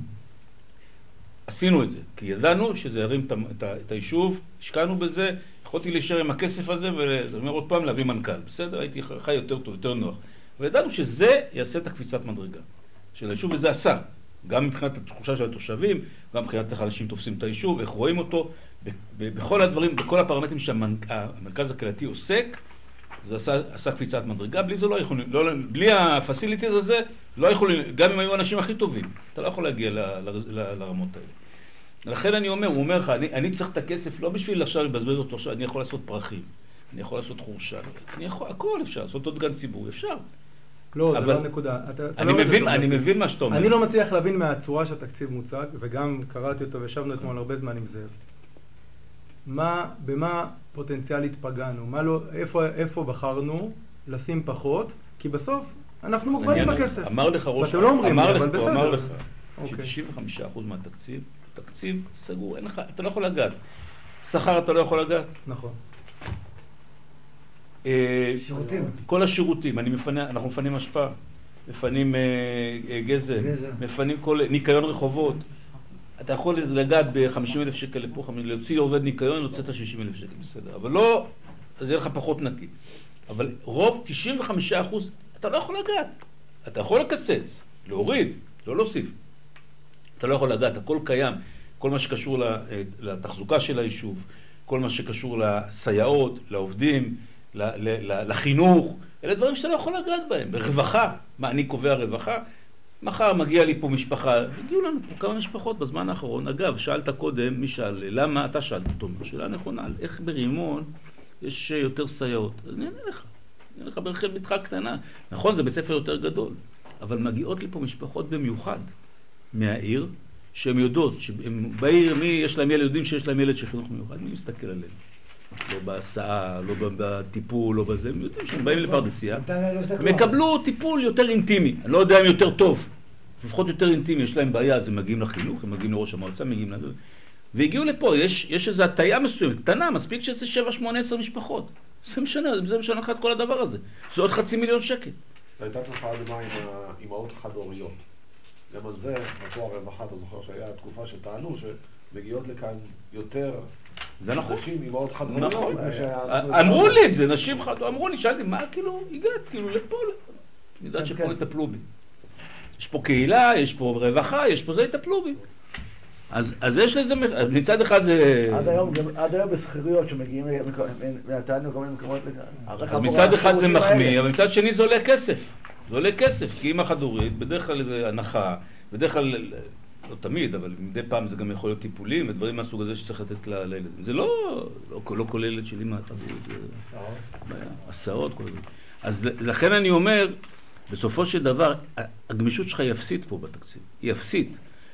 עשינו את זה, כי ידענו שזה ירים את, את, את היישוב, השקענו בזה, יכולתי להישאר עם הכסף הזה, ואני אומר עוד פעם להביא מנכ"ל, בסדר? הייתי חי יותר טוב, יותר נוח. וידענו שזה יעשה את הקפיצת מדרגה של היישוב, וזה עשה. גם מבחינת התחושה של התושבים, גם מבחינת איך אנשים תופסים את היישוב, איך רואים אותו, בכל הדברים, בכל הפרמטרים שהמרכז הקהילתי עוסק, זה עשה, עשה קפיצת מדרגה, בלי זה לא יכולים, לא, בלי הפסיליטיז הזה, לא יכולים, גם אם היו אנשים הכי טובים, אתה לא יכול להגיע ל, ל, ל, לרמות האלה. לכן אני אומר, הוא אומר לך, אני, אני צריך את הכסף לא בשביל עכשיו לבזבז אותו עכשיו, אני יכול לעשות פרחים, אני יכול לעשות חורשה, אני יכול, הכל אפשר, לעשות עוד גן ציבור, אפשר. לא, אבל זה לא הנקודה. אתה, אתה אני, לא מבין, אני מבין מה שאתה אומר. אני לא מצליח להבין מהצורה שהתקציב מוצג, וגם קראתי אותו וישבנו אתמול הרבה זמן עם זאב. מה, במה פוטנציאלית פגענו? מה לא, איפה, איפה בחרנו לשים פחות? כי בסוף אנחנו מוגבלים בכסף. אמר לך ראש, ואתם לא אומרים אמר לי, לך, אבל בסדר. אמר לך, אוקיי. ש-תשעים וחמישה אחוז מהתקציב, תקציב סגור, אין לך, אתה לא יכול לגעת. שכר אתה לא יכול לגעת. נכון. שירותים. כל השירותים, אני מפנה, אנחנו מפנים השפעה, מפנים אה, אה, גזם, גזם. מפנים כל, ניקיון רחובות. אתה יכול לגעת ב-חמישים אלף שקל לפה, להוציא עובד ניקיון, להוציא את ה-שישים אלף שקל, בסדר. אבל לא, אז יהיה לך פחות נקי. אבל רוב, תשעים וחמישה אחוז, אתה לא יכול לגעת. אתה יכול לקצץ, להוריד, לא להוסיף. אתה לא יכול לגעת, הכל קיים. כל מה שקשור לתחזוקה של היישוב, כל מה שקשור לסייעות, לעובדים, לחינוך, אלה דברים שאתה לא יכול לגעת בהם. ברווחה, מה אני קובע רווחה? מחר מגיע לי פה משפחה, הגיעו לנו פה כמה משפחות בזמן האחרון. אגב, שאלת קודם, מי שאל, למה אתה שאלת אותו? שאלה נכונה, איך ברימון יש יותר סייעות? אז אני אענה לך, אני אענה לך ברחל בתך קטנה. נכון, זה בית ספר יותר גדול, אבל מגיעות לי פה משפחות במיוחד מהעיר, שהן יודעות, שהם בעיר, מי יש להם ילד, יודעים שיש להם ילד של חינוך מיוחד, מי מסתכל עליהם? לא בהסעה, לא בטיפול, לא בזה, הם יודעים שהם באים לפרדסיה, הם יקבלו טיפול יותר אינטימי, אני לא יודע אם יותר טוב, לפחות יותר אינטימי, יש להם בעיה, אז הם מגיעים לחינוך, הם מגיעים לראש המועצה, מגיעים לזה, והגיעו לפה, יש, יש איזו הטיה מסוימת, קטנה, מספיק שזה שבע, שמונה, עשר משפחות, זה משנה, זה משנה לך את כל הדבר הזה, זה עוד חצי מיליון שקל. הייתה תופעה דומה עם האימהות חד-הוריות. גם על זה, בתור הרווחה, אתה זוכר שהיה תקופה שטענו שמגיעות לכאן יותר זה נכון. נשים אימהות חד-הוריות. נכון. אמרו לי את זה, נשים חד, אמרו לי, שאלתי, מה כאילו הגעת, כאילו לפה, אני יודעת שפה יטפלו בי. יש פה קהילה, יש פה רווחה, יש פה זה, יטפלו בי. אז, אז יש לזה, מצד אחד זה... עד היום, עד היום בסחירויות שמגיעים מהתענו כל מיני מקומות לכאן. אז מצד אחד זה מחמיא, אבל מצד שני זה עולה כסף. זה עולה כסף, כי אמא חד-הורית, בדרך כלל זה הנחה, בדרך כלל, לא תמיד, אבל מדי פעם זה גם יכול להיות טיפולים, ודברים מהסוג הזה שצריך לתת לילד. זה לא, לא, לא כל ילד של אמא חד-הורית, זה הסעות, כל זה. אז לכן אני אומר, בסופו של דבר, הגמישות שלך היא אפסית פה בתקציב, היא אפסית.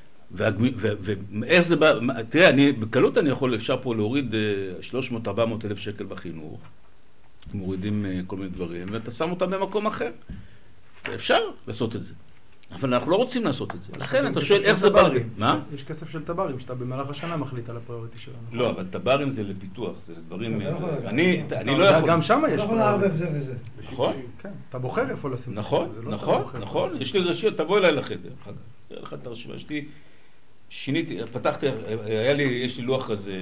ואיך זה בא, תראה, אני, בקלות אני יכול, אפשר פה להוריד שלוש מאות ארבע מאות אלף שקל בחינוך, מורידים כל מיני דברים, ואתה שם אותם במקום אחר. אפשר לעשות את זה. אבל אנחנו לא רוצים לעשות את זה. לכן אתה שואל איך זה בא... מה? יש כסף של טברים, שאתה במהלך השנה מחליט על הפריוריטי שלנו. לא, אבל טברים זה לפיתוח, זה דברים... אני לא יכול... גם שם יש... לא יכול לערבב זה וזה. נכון? כן, אתה בוחר איפה לשים את נכון, הכסף. נכון, נכון. יש לי רשימה, תבוא אליי לחדר. תראה לך את הרשימה. יש לי... שיניתי, פתחתי, היה לי, יש לי לוח כזה...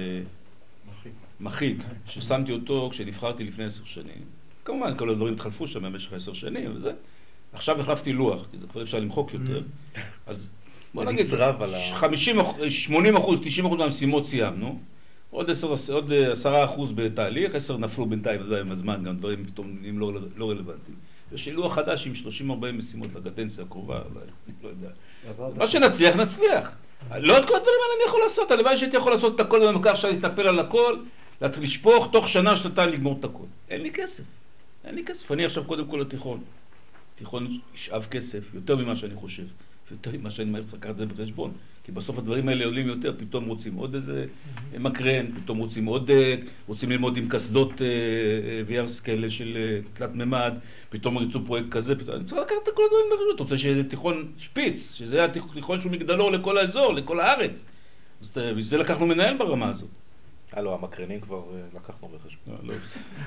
מחיק, ששמתי אותו כשנבחרתי לפני עשר שנים. כמובן, כל הדברים התחלפו שם במשך עשר שנים וזה. עכשיו החלפתי לוח, כי זה כבר אפשר למחוק יותר. אז בוא נגיד, חמישים, שמונים אחוז, תשעים אחוז מהמשימות סיימנו. עוד עשרה אחוז בתהליך, עשר נפלו בינתיים, זה עם הזמן, גם דברים פתאום נהיים לא רלוונטיים. יש לי לוח חדש עם שלושים ארבעים משימות לקדנציה הקרובה, לא יודע. מה שנצליח, נצליח. לא את כל הדברים האלה אני יכול לעשות, הלוואי שהייתי יכול לעשות את הכל במקרה, עכשיו להתאפל על הכל, לשפוך, תוך שנה, שנתיים לגמור את הכל. אין לי כסף, אין לי כסף. אני עכשיו קודם כל לתיכון. תיכון ישאב כסף, יותר ממה שאני חושב, יותר ממה שאני מהר צריך לקחת את זה בחשבון, כי בסוף הדברים האלה עולים יותר, פתאום רוצים עוד איזה מקרן, פתאום רוצים עוד, רוצים ללמוד עם קסדות ויארס כאלה של תלת ממד, פתאום ירצו פרויקט כזה, פתאום אני צריך לקחת את כל הדברים בחשבון, אתה רוצה שזה תיכון שפיץ, שזה היה תיכון שהוא מגדלור לכל האזור, לכל הארץ, אז זה לקחנו מנהל ברמה הזאת. הלו, המקרנים כבר לקחנו בחשבון.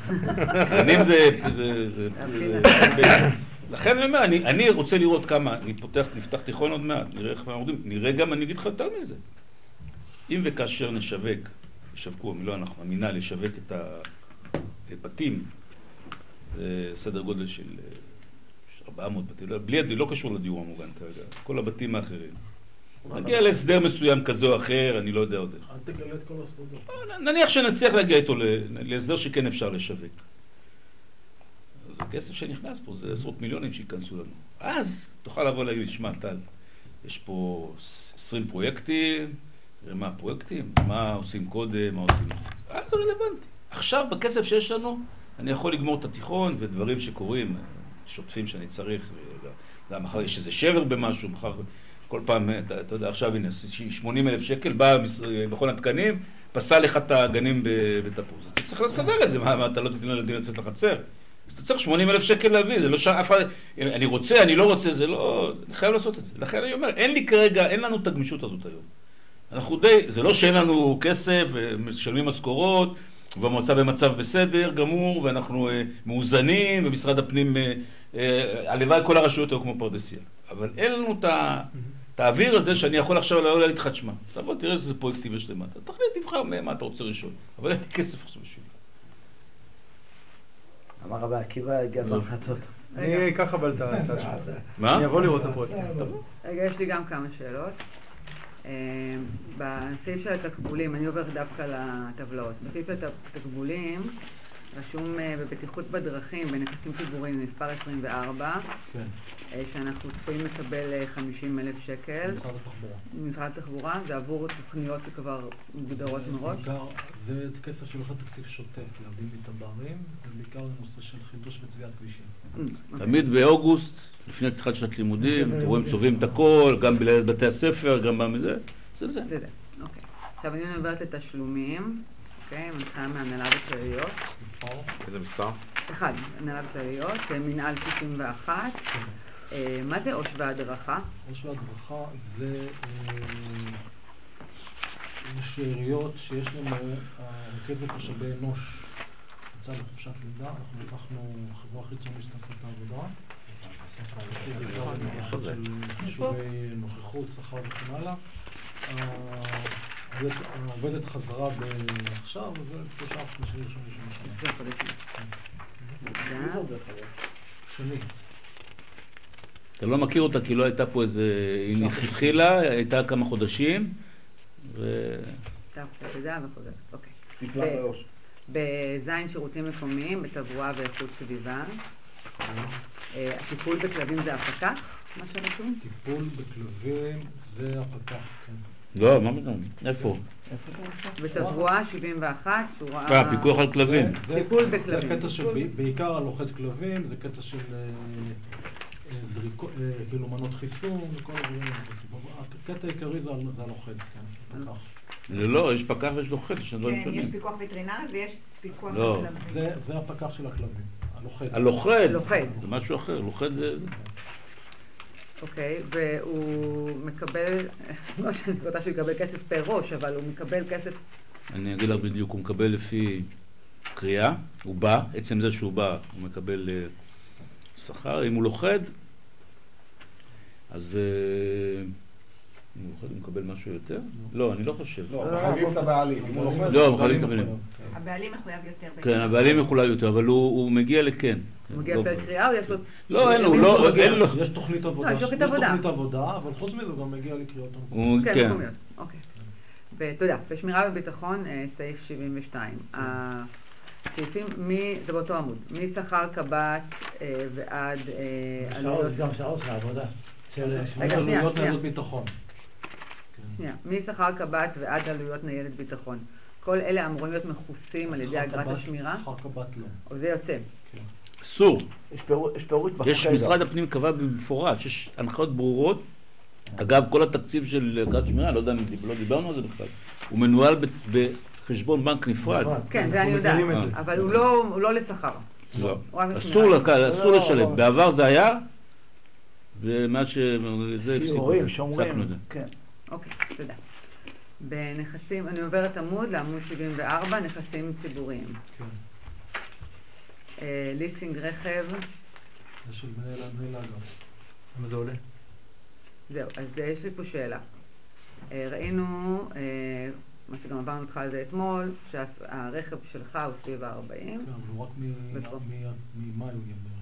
גנים זה... זה... זה... לכן אני אומר, אני, אני רוצה לראות כמה, אני פותח, נפתח תיכון עוד מעט, נראה איך אנחנו יודעים, נראה גם, אני אגיד לך יותר מזה. אם וכאשר נשווק, ישווקו, לא אנחנו, המינהל ישווק את הבתים, זה סדר גודל של ארבע מאות בתים, בלי, לא קשור לדיור המוגן כרגע, כל הבתים האחרים. נגיע להסדר מסוים כזה או אחר, אני לא יודע עוד איך. אל תגלה את כל הסודות. נניח שנצליח להגיע איתו להסדר שכן אפשר לשווק. אז הכסף שנכנס פה זה עשרות מיליונים שיכנסו לנו. אז תוכל לבוא להגיד, שמע, טל, יש פה עשרים פרויקטים, נראה מה הפרויקטים, מה עושים קודם, מה עושים... אז זה רלוונטי. עכשיו, בכסף שיש לנו, אני יכול לגמור את התיכון ודברים שקורים, שוטפים שאני צריך, מחר יש איזה שבר במשהו, מחר כל פעם, אתה, אתה יודע, עכשיו הנה, שמונים אלף שקל, בא בכל התקנים, פסל לך את הגנים בתפוז. אז אתה צריך לסדר את זה, מה, מה אתה לא תתן לילדים לצאת לחצר? אז אתה צריך שמונים אלף שקל להביא, זה לא שאף אחד, אני רוצה, אני לא רוצה, זה לא, אני חייב לעשות את זה. לכן אני אומר, אין לי כרגע, אין לנו את הגמישות הזאת היום. אנחנו די, זה לא שאין לנו כסף, משלמים משכורות, והמועצה במצב בסדר, גמור, ואנחנו אה, מאוזנים, ומשרד הפנים, אה, אה, הלוואי כל הרשויות היו כמו פרדסיה. אבל אין לנו את ה... את האוויר הזה שאני יכול עכשיו לא להגיד לך תשמע. תבוא, תראה איזה פרויקטים יש למטה. תחליט, תבחר מה אתה רוצה ראשון. אבל אין לי כסף עכשיו בשביל. אמר רבי עקיבא, הגיע הזמן חצות. אני אקח אבל את הצד שלך. מה? אני אבוא לראות את הפרויקטים. רגע, יש לי גם כמה שאלות. בסעיף של התקבולים, אני עוברת דווקא לטבלאות. בסעיף של התקבולים, רשום בבטיחות בדרכים בנכסים ציבוריים מספר עשרים וארבע, שאנחנו צפויים לקבל חמישים אלף שקל. משרד התחבורה. משרד התחבורה, זה עבור תוכניות שכבר מוגדרות מראש? זה כסף שהולך לתקציב שוטף, לעובדים בתב"רים, ובעיקר לנושא של חידוש וצביעת כבישים. תמיד באוגוסט, לפני פתיחת שנת לימודים, אתם רואים צובעים את הכל, גם בבתי הספר, גם בזה, זה זה. זה זה, אוקיי. עכשיו אני עוברת לתשלומים. אוקיי, מתחילה מהנהלה וכלליות. מספר? איזה מספר? אחד, הנהלה וכלליות, מנהל שישים ואחת. מה זה עו"ש והדרכה? עו"ש והדרכה זה שאריות שיש לנו רכזת משאבי אנוש יצא לחופשת לידה, אנחנו לקחנו חברה חיצונית שתעשה את העבודה. של חישובי נוכחות, שכר וכן הלאה. העובדת חזרה עכשיו, וזה שלושה חמישים ראשון ראשון שנה. שני. אתה לא מכיר אותה כי לא הייתה פה איזה... היא התחילה, הייתה כמה חודשים, ו... טוב, אתה יודע וחוזרת, אוקיי. נפלא בראש. בזין שירותים מקומיים, בתברואה ואיכות סביבה. הטיפול בכלבים זה הפקח, מה שרשום? טיפול בכלבים זה הפקח, כן. לא, מה פתאום? איפה? בתברואה שבעים ואחת, שורה... אה, פיקוח על כלבים. טיפול בכלבים. זה קטע של, בעיקר על לוחת כלבים, זה קטע של זריקות, כאילו מנות חיסון, וכל הדברים. הקטע העיקרי זה הלוחת, כן, פקח. זה לא, יש פקח ויש לוחת, יש דברים כן, שונים. יש פיקוח וטרינרי ויש פיקוח לא. בכלבים. זה הפקח של הכלבים, הלוחת. הלוחת, לוחת. זה משהו אחר, לוחת זה... אוקיי, והוא מקבל, לא שאני רוצה שהוא יקבל כסף פר ראש, אבל הוא מקבל כסף... אני אגיד לך בדיוק, הוא מקבל לפי קריאה, הוא בא, עצם זה שהוא בא, הוא מקבל שכר, אם הוא לוחד, אז אם הוא לוחד הוא מקבל משהו יותר? לא, אני לא חושב. לא, מחייבים את הבעלים. לא, מחייבים את הבעלים. הבעלים מחויב יותר. כן, הבעלים מחויב יותר, אבל הוא מגיע לכן. הוא מגיע פר קריאה או יש לו... לא, אין לו, אין לו. יש תוכנית עבודה, יש תוכנית עבודה, אבל חוץ מזה הוא גם מגיע לקריאות המקומיות. כן, מקומיות, אוקיי. ותודה, בשמירה וביטחון, סעיף שבעים ושתיים. הסעיפים, זה באותו עמוד, משכר קב"ט ועד עלויות... גם שעות לעבודה. רגע, שנייה, שנייה. ביטחון. שנייה, משכר קב"ט ועד עלויות ניידת ביטחון. כל אלה אמורים להיות מכוסים על ידי אגרת השמירה? שכר קב"ט לא. או זה יוצא? אסור. יש פירוט בחוק. יש משרד הפנים קבע במפורש, יש הנחיות ברורות. אגב, כל התקציב של אגרת שמירה, לא יודע אם לא דיברנו על זה בכלל, הוא מנוהל בחשבון בנק נפרד. כן, זה אני יודעת, אבל הוא לא לשכר. לא. אסור לשלם. בעבר זה היה, ומה שזה הפסיקו. שומרים, כן. אוקיי, תודה. בנכסים, אני עוברת עמוד לעמוד שבעים וארבע, נכסים ציבוריים. אה, ליסינג רכב, זה של מנהל מנהל האגף. כמה זה עולה? זהו, אז אה, יש לי פה שאלה. אה, ראינו, אה, מה שגם עברנו איתך על זה אתמול, שהרכב שלך הוא סביב ה-ארבעים. כן, אבל רק ממאי הוא יהיה.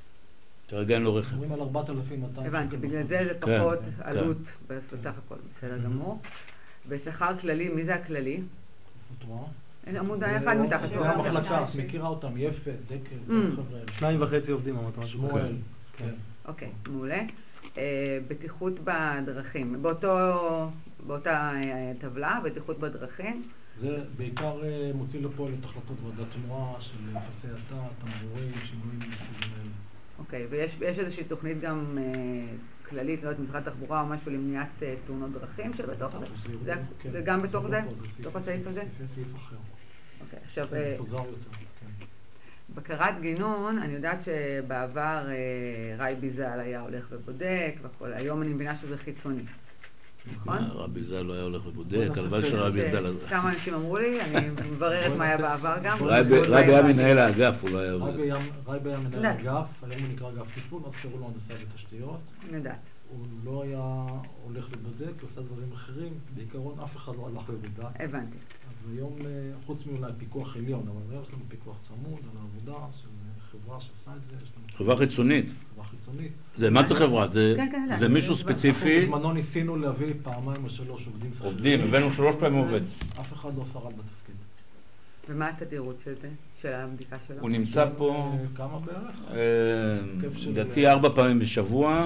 כרגע אין לו רכב. אומרים על ארבעת אלפים מאתיים. הבנתי, בגלל זה זה כן, פחות כן. עלות בסך הכל, בסדר גמור. בשכר כללי, מי זה הכללי? איפה את רואה? אין עמוד אחד מתחת. זה המחלקה, את מכירה אותם, יפת, דקל, חבר'ה. שניים וחצי עובדים, אמרת משהו. שמואל. כן. אוקיי, מעולה. אה, בטיחות בדרכים, באותו, באותה אה, טבלה, בטיחות בדרכים. זה בעיקר אה, מוציא לפועל את החלטות ועדת תנועה של יחסי התא, תמרורים, שינויים מסוגים האלה. אוקיי, ויש יש איזושהי תוכנית גם אה, כללית, לא יודעת, משרד התחבורה או משהו למניעת אה, תאונות דרכים שבתוך זה? זה, כן, זה גם בתוך זה? סעיף- בתוך הסעיף הזה? סעיף סעיף אחר. אוקיי, עכשיו, זה אה, מפוזר יותר. כן. בקרת גינון, אני יודעת שבעבר אה, רייבי ז"ל היה הולך ובודק והכל, היום אני מבינה שזה חיצוני, נכון? רבי ז"ל לא היה הולך ובודק, נעשה הלוואי של סדר. רבי ז"ל. כמה אנשים אמרו לי, אני מבררת מה היה בעבר גם. רבי רבי היה מנהל האגף, הוא לא היה... רייבי היה- רייבי היה מנהל יודעת. אגף, היום הוא נקרא אגף תפעול, אז קראו לו הנדסה ותשתיות. אני יודעת. הוא לא היה הולך ובודק, הוא עושה דברים אחרים, בעיקרון אף אחד לא הלך ובדק. הבנתי. אז היום, אה, חוץ מאולי פיקוח עליון, אבל יש לנו פיקוח צמוד על העבודה של חברה שעושה את זה. יש לנו חברה חיצונית. חברה חיצונית. זה, מה זה חברה? זה כן, כן, זה כן. מישהו אנחנו ספציפי. בזמנו ניסינו להביא פעמיים או שלוש עובדים שכירים. עובדים, הבאנו שלוש פעמים עובד. אף אחד לא שרד בתפקיד. ומה התדירות של זה? של הבדיקה שלו? הוא נמצא פה, אה, כמה בערך? אה, כיף של- לדעתי ארבע פעמים בשבוע,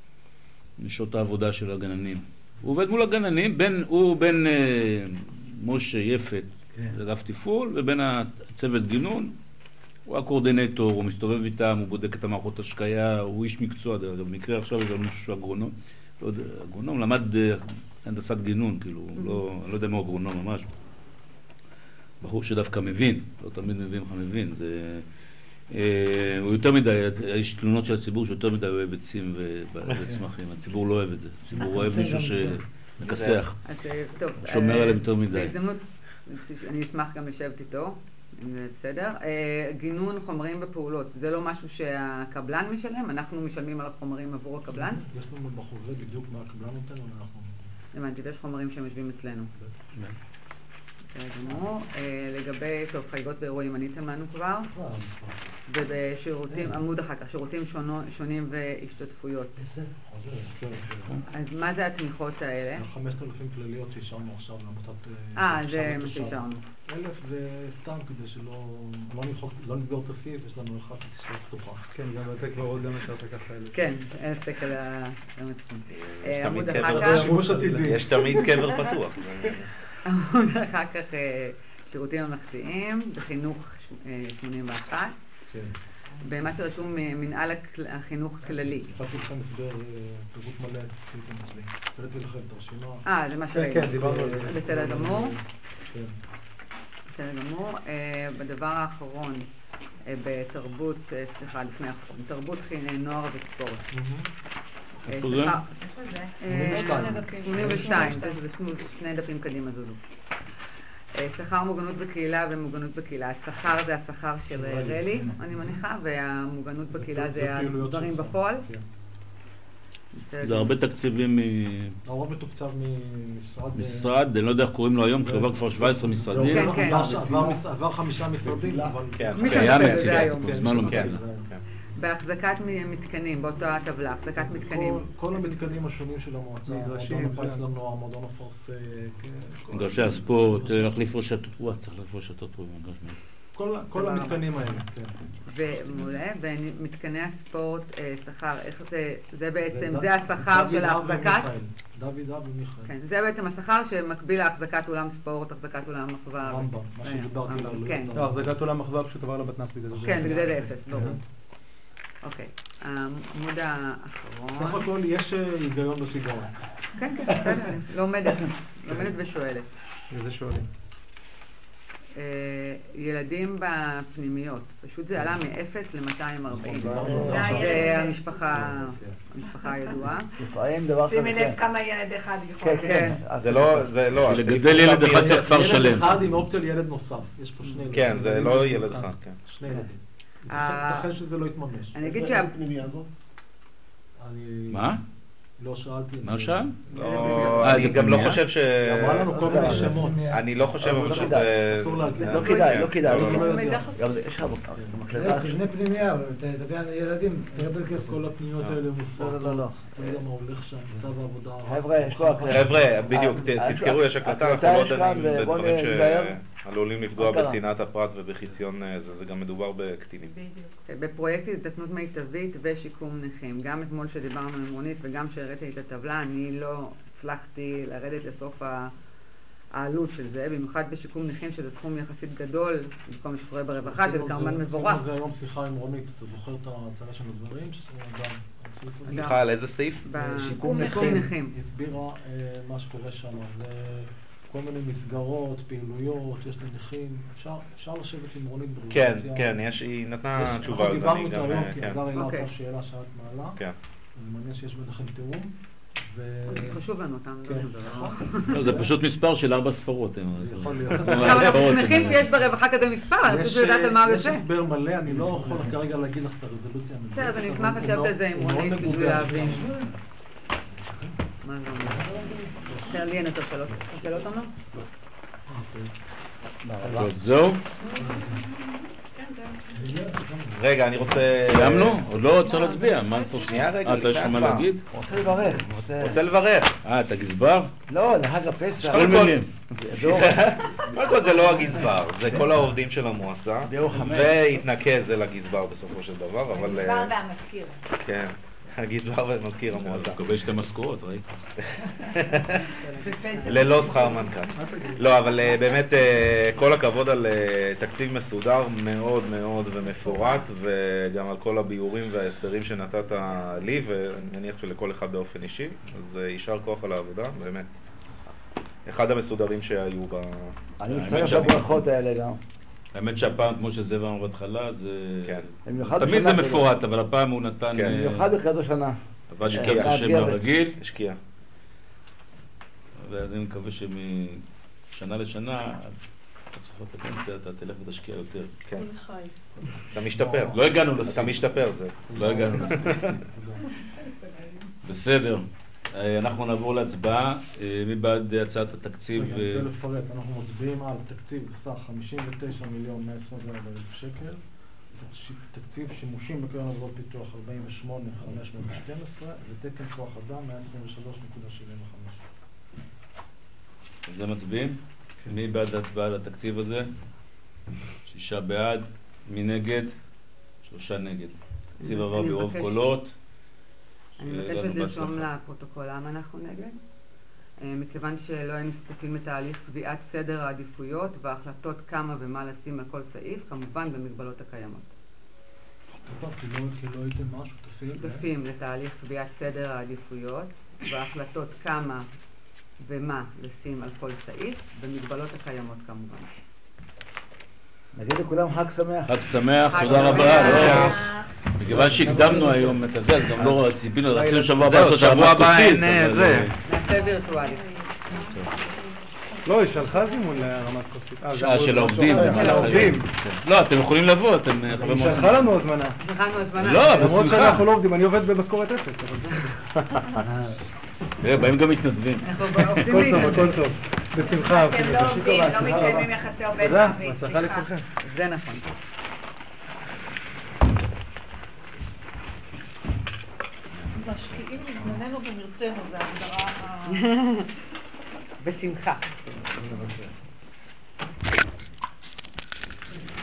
משעות העבודה של הגננים. הוא עובד מול הגננים, בין, הוא בין אה, משה יפת, אגף תפעול, ובין הצוות גינון. הוא הקורדינטור, הוא מסתובב איתם, הוא בודק את המערכות השקיה, הוא איש מקצוע. דרך אגב, במקרה עכשיו יש לנו מישהו שהוא אגרונום. לא יודע, אגרונום למד אה, הנדסת גינון, כאילו, הוא לא, אני לא יודע מה הוא אגרונום ממש. בחור שדווקא מבין, לא תמיד מבין לך מבין. זה, אה, הוא יותר מדי, יש תלונות של הציבור שיותר מדי אוהב עצים ו- וצמחים. הציבור לא אוהב את זה. הציבור אוהב מישהו שמכסח, אז אה, טוב. שומר אה, עליהם יותר מדי. בהזדמנות, אני אשמח גם לשבת איתו, אם זה בסדר. אה, גינון חומרים ופעולות, זה לא משהו שהקבלן משלם? אנחנו משלמים על החומרים עבור הקבלן? יש לנו בחוזה בדיוק מה הקבלן נותן, אבל אנחנו נותן. הבנתי, ויש חומרים שהם יושבים אצלנו. בסדר גמור. אה, לגבי, טוב, חגיגות ואירועים עניתם לנו כבר, ובשירותים, עמוד אחר כך, שירותים שונו- שונים והשתתפויות. כן, כן. אז מה זה התמיכות האלה? חמשת אלפים כלליות שהשארנו עכשיו לעמותת... אה, של זה עכשיו מה לתושב. שהשארנו. אלף זה סתם כדי שלא לא נמחוק, לא נסגור את הסעיף, יש לנו אחת שתשאר פתוחה. כן, גם אתה כבר עוד גם השארת ככה אלף. כן, אלף שקל המצפון. יש עמוד תמיד אחר קבר כך, שימוש עתידי. יש תמיד קבר פתוח. עמוד אחר כך אה, שירותים ממלכתיים, בחינוך אה, שמונים ואחת, כן. במה שרשום אה, מנהל הכל- החינוך הכללי. הפעתי לכם הסבר, אה, פירוט מלא, שהייתם אצלי. הראיתי לכם את הרשימה. אה, זה מה כן, שראינו. כן, דיברנו על זה. בסדר גמור. כן. בסדר גמור. אה, בדבר האחרון, אה, בתרבות, אה, סליחה, לפני האחרון, תרבות חינוך, נוער וספורט. אה, איפה זה? סליחה, שמונים ושתיים. אה, שמונים ושתיים, זה שני- שני דפים קדימה זוזו. אה, שכר מוגנות בקהילה ומוגנות בקהילה. השכר זה השכר של אה, רלי, אני מניחה, והמוגנות בקהילה זה פעילויות הדברים שעושה. בפועל. כן. בסדר. זה הרבה תקציבים הרוב מתוקצב ממשרד... ממשרד, אני לא יודע איך קוראים לו היום, כי עבר כבר שבע עשרה משרדים. כן, כן. עבר- עבר מש- עבר חמישה משרדים, אבל... כן. מי קיים שמטפל בזה מצילה, היום. כבר זמן לא כן, מצילה. כן. בהחזקת מ- מתקנים, באותה טבלה, החזקת מתקנים. כל- כל המתקנים השונים של המועצה, מגרשים, מועדון הפיס כן. לנוער, מועדון אפרסק, כן, כל- מגרשי הספורט, להחליף רשתות, וואי, צריך להחליף רשתות פה במגרש. כל- כל המתקנים האלה, כן. ומעולה, ומתקני הספורט, אה, שכר, איך זה, זה בעצם, ד- זה השכר דוד של אב ההחזקת? ומיכאל. דוד אב ומיכאל. כן, זה בעצם השכר שמקביל להחזקת אולם ספורט, החזקת אולם מחווה. רמב"ם, מה אה, שדיברתי רמב"ם, עליו, כן. לא לא, החזקת עולם מחווה פשוט עבר למתנ"ס בגלל זה. כן, בגלל זה אפס, ברור. אוקיי, העמוד האחרון. סך הכל יש אה, היגיון בשיגעון. כן, כן, בסדר, אני לומדת, לומדת ושואלת. בגלל זה שואלים. אה, ילדים בפנימיות, פשוט זה עלה מ-אפס ל-מאתיים וארבעים. זה המשפחה, המשפחה הידועה. לפעמים דבר כזה, שימי לב כן. כמה ילד אחד יכול כן, להיות. כן. כן. זה לא, זה לא. הסעיף לגדל ילד מורכב אחד מ- צריך כפר שלם. ילד אחד עם אופציה לילד נוסף. יש פה שני ילדים. כן, זה לא ילד אחד, כן. שני ילדים. ייתכן שזה לא יתממש. אני אגיד איזה שה... פנימייה זו? אני מה? לא שאלתי. מה שאל? לא, אני גם לא חושב ש... היא אמרה לנו כל מיני שמות. אני לא חושב לא שזה... כדאי. אסור להגיד. לא כדאי, לא כדאי. לא, אני לא, לא לא. יודע. גם יש לך מקלטה. זה מבנה פנימייה, אבל תדבר על ילדים, תקבל כסף. כל הפניות האלה מופרטות. לא, לא, לא. אתה יודע מה הולך שם, מצב העבודה. חבר'ה, יש פה הקלטה. חבר'ה, בדיוק, ת- אה, תזכרו, יש הקלטה, אנחנו הקלטה לא יש כאן, דנים ובואו בדברים נזהר. שעלולים לפגוע מה קרה? בצנעת הפרט ובחיסיון זה, זה גם מדובר בקטינים. בדיוק. בפרויקט הזדקנות מיטבית ושיקום נכים. גם אתמול שדיברנו עם רונית וגם שהראיתי את הטבלה, אני לא הצלחתי לרדת לסוף ה- העלות של זה, במיוחד בשיקום נכים שזה סכום יחסית גדול, במקום מה שקורה ברווחה, שזה כמובן מבורך. עשינו זה היום שיחה עם רונית, אתה זוכר את ההצעה של הדברים? שעשינו גם הסעיף הזה? סליחה, על איזה סעיף? בשיקום נכים. היא הסבירה אה, מה שקורה שם, זה כל מיני מסגרות, פעילויות, יש לנכים, אפשר, אפשר לשבת עם רונית כן, ברגולציה. כן, יש, היא נתנה יש- תשובה על זה, אנחנו אני דיברנו גם... איתה היום, אה, כי כן. הדר העלה אוקיי. אותה שאלה שאת מעלה, כן. אני מעניין שיש ביניכם תיאום, ו... חשוב לנו אותם. כן. לא, זה פשוט מספר של ארבע ספרות. יכול להיות. אבל אנחנו שמחים שיש ברווחה כזה מספר, אני יש, פשוט יודעת על מה הוא יש יוצא. הסבר מלא, אני לא יכול כרגע להגיד לך את הרזולוציה המדויקת. בסדר, אז אני אבל אשמח הוא לשבת מאוד- על זה עם הוא מאוד רונית בשביל מגובה. להבין. מה זה אומר? בסדר, לי אין יותר שאלות. שאלות עומר? טוב, זהו? רגע, אני רוצה... סיימנו? עוד לא צריך להצביע, מה אתה עושה? שנייה רגע, אה, אתה יש לך לפני מה הצבעה. להגיד? הוא רוצה לברך. הוא רוצה... רוצה לברך. אה, אתה גזבר? לא, לחג הפסח. כל מילים. קודם כל זה לא הגזבר, זה כל העובדים של המועצה, ביום חמש. והתנקז אל הגזבר בסופו של דבר, אבל... הגזבר אה, והמזכיר. כן, הגזבר ומזכיר המועצה. הוא מקבל שתי משכורות, ראית? ללא שכר מנכ"ל. לא, אבל אה, באמת אה, כל הכבוד על אה, תקציב מסודר מאוד מאוד ומפורט, וגם על כל הביורים וההסברים שנתת לי, ואני מניח שלכל אחד באופן אישי, אז אה, יישר כוח על העבודה, באמת. אחד המסודרים שהיו ב... אני האמת מצטרף שאני- לברכות האלה גם. האמת שהפעם, כמו שזאב אמר בהתחלה, זה... כן. במיוחד תמיד זה בשנה כזאת. מפורט, אבל הפעם הוא נתן... כן. אה, במיוחד בתחילת השנה. עבד השקיע. יותר קשה מאתגרת. מהרגיל, השקיע. ואני מקווה שמשנה לשנה, עד סוף הקדנציה, אתה תלך ותשקיע יותר. כן. אתה משתפר. לא הגענו אתה לשיא. משתפר, זה. לא הגענו לשיא. בסדר. אה, אנחנו נעבור להצבעה. אה, מי בעד הצעת התקציב? רגע, אני רוצה אה, לפרט, אנחנו מצביעים על תקציב בסך חמישים ותשעה מיליון מאה עשרים וארבע אלף שקל, ש- תקציב שימושים בקרן עבודות פיתוח ארבעים ושמונה אלף חמש מאות ושתים עשרה ותקן כוח אדם מאה עשרים ושלוש נקודה שבעים וחמש. על זה מצביעים? מי בעד ההצבעה על התקציב הזה? שישה בעד, מי נגד? שלושה נגד. התקציב עבר אני ברוב מבקש- קולות. אני שיהיה מבקשת לנו לרשום בהצלחה. לפרוטוקול למה אנחנו נגד. אה, מכיוון שלא היינו שותפים לתהליך קביעת סדר העדיפויות וההחלטות כמה ומה לשים על כל סעיף, כמובן במגבלות הקיימות. טוב, כי לא- כי לא הייתם מה, שותפים? שותפים לתהליך קביעת סדר העדיפויות וההחלטות כמה ומה לשים על כל סעיף, במגבלות הקיימות כמובן. נגיד לכולם חג שמח. חג שמח, חג תודה שמח. רבה. לא, מכיוון שהקדמנו היום את הזה, אז גם לא ציפינו, רצינו שבוע הבא זהו, לעשות שבוע הרמת הבא כוסית, אין, אה, אבל, זה. אה, נעשה וירטואלי. לא, היא שלחה זימון להרמת כוסית. אה, שעה זה של משהו העובדים. אחר, במהלך של העובדים. היום. כן. לא, אתם יכולים לבוא, אתם אה, חברי היא מועצה. שלחה לנו הזמנה. הכנו הזמנה. לא, למרות בשמחה. שאנחנו לא עובדים, אני עובד במשכורת אפס, אבל בסדר. תראה, באים גם מתנדבים. אנחנו עובדים הכל טוב, להתנדב. הכל טוב. בשמחה אתם עושים את לא זה. עובדים, לא בהצלחה מתקיימים רבה. יחסי עובד תודה, מעביד. בהצלחה סליחה. לכולכם. זה נכון. משקיעים מזמננו ומרצנו, זה ההגדרה ה... בשמחה.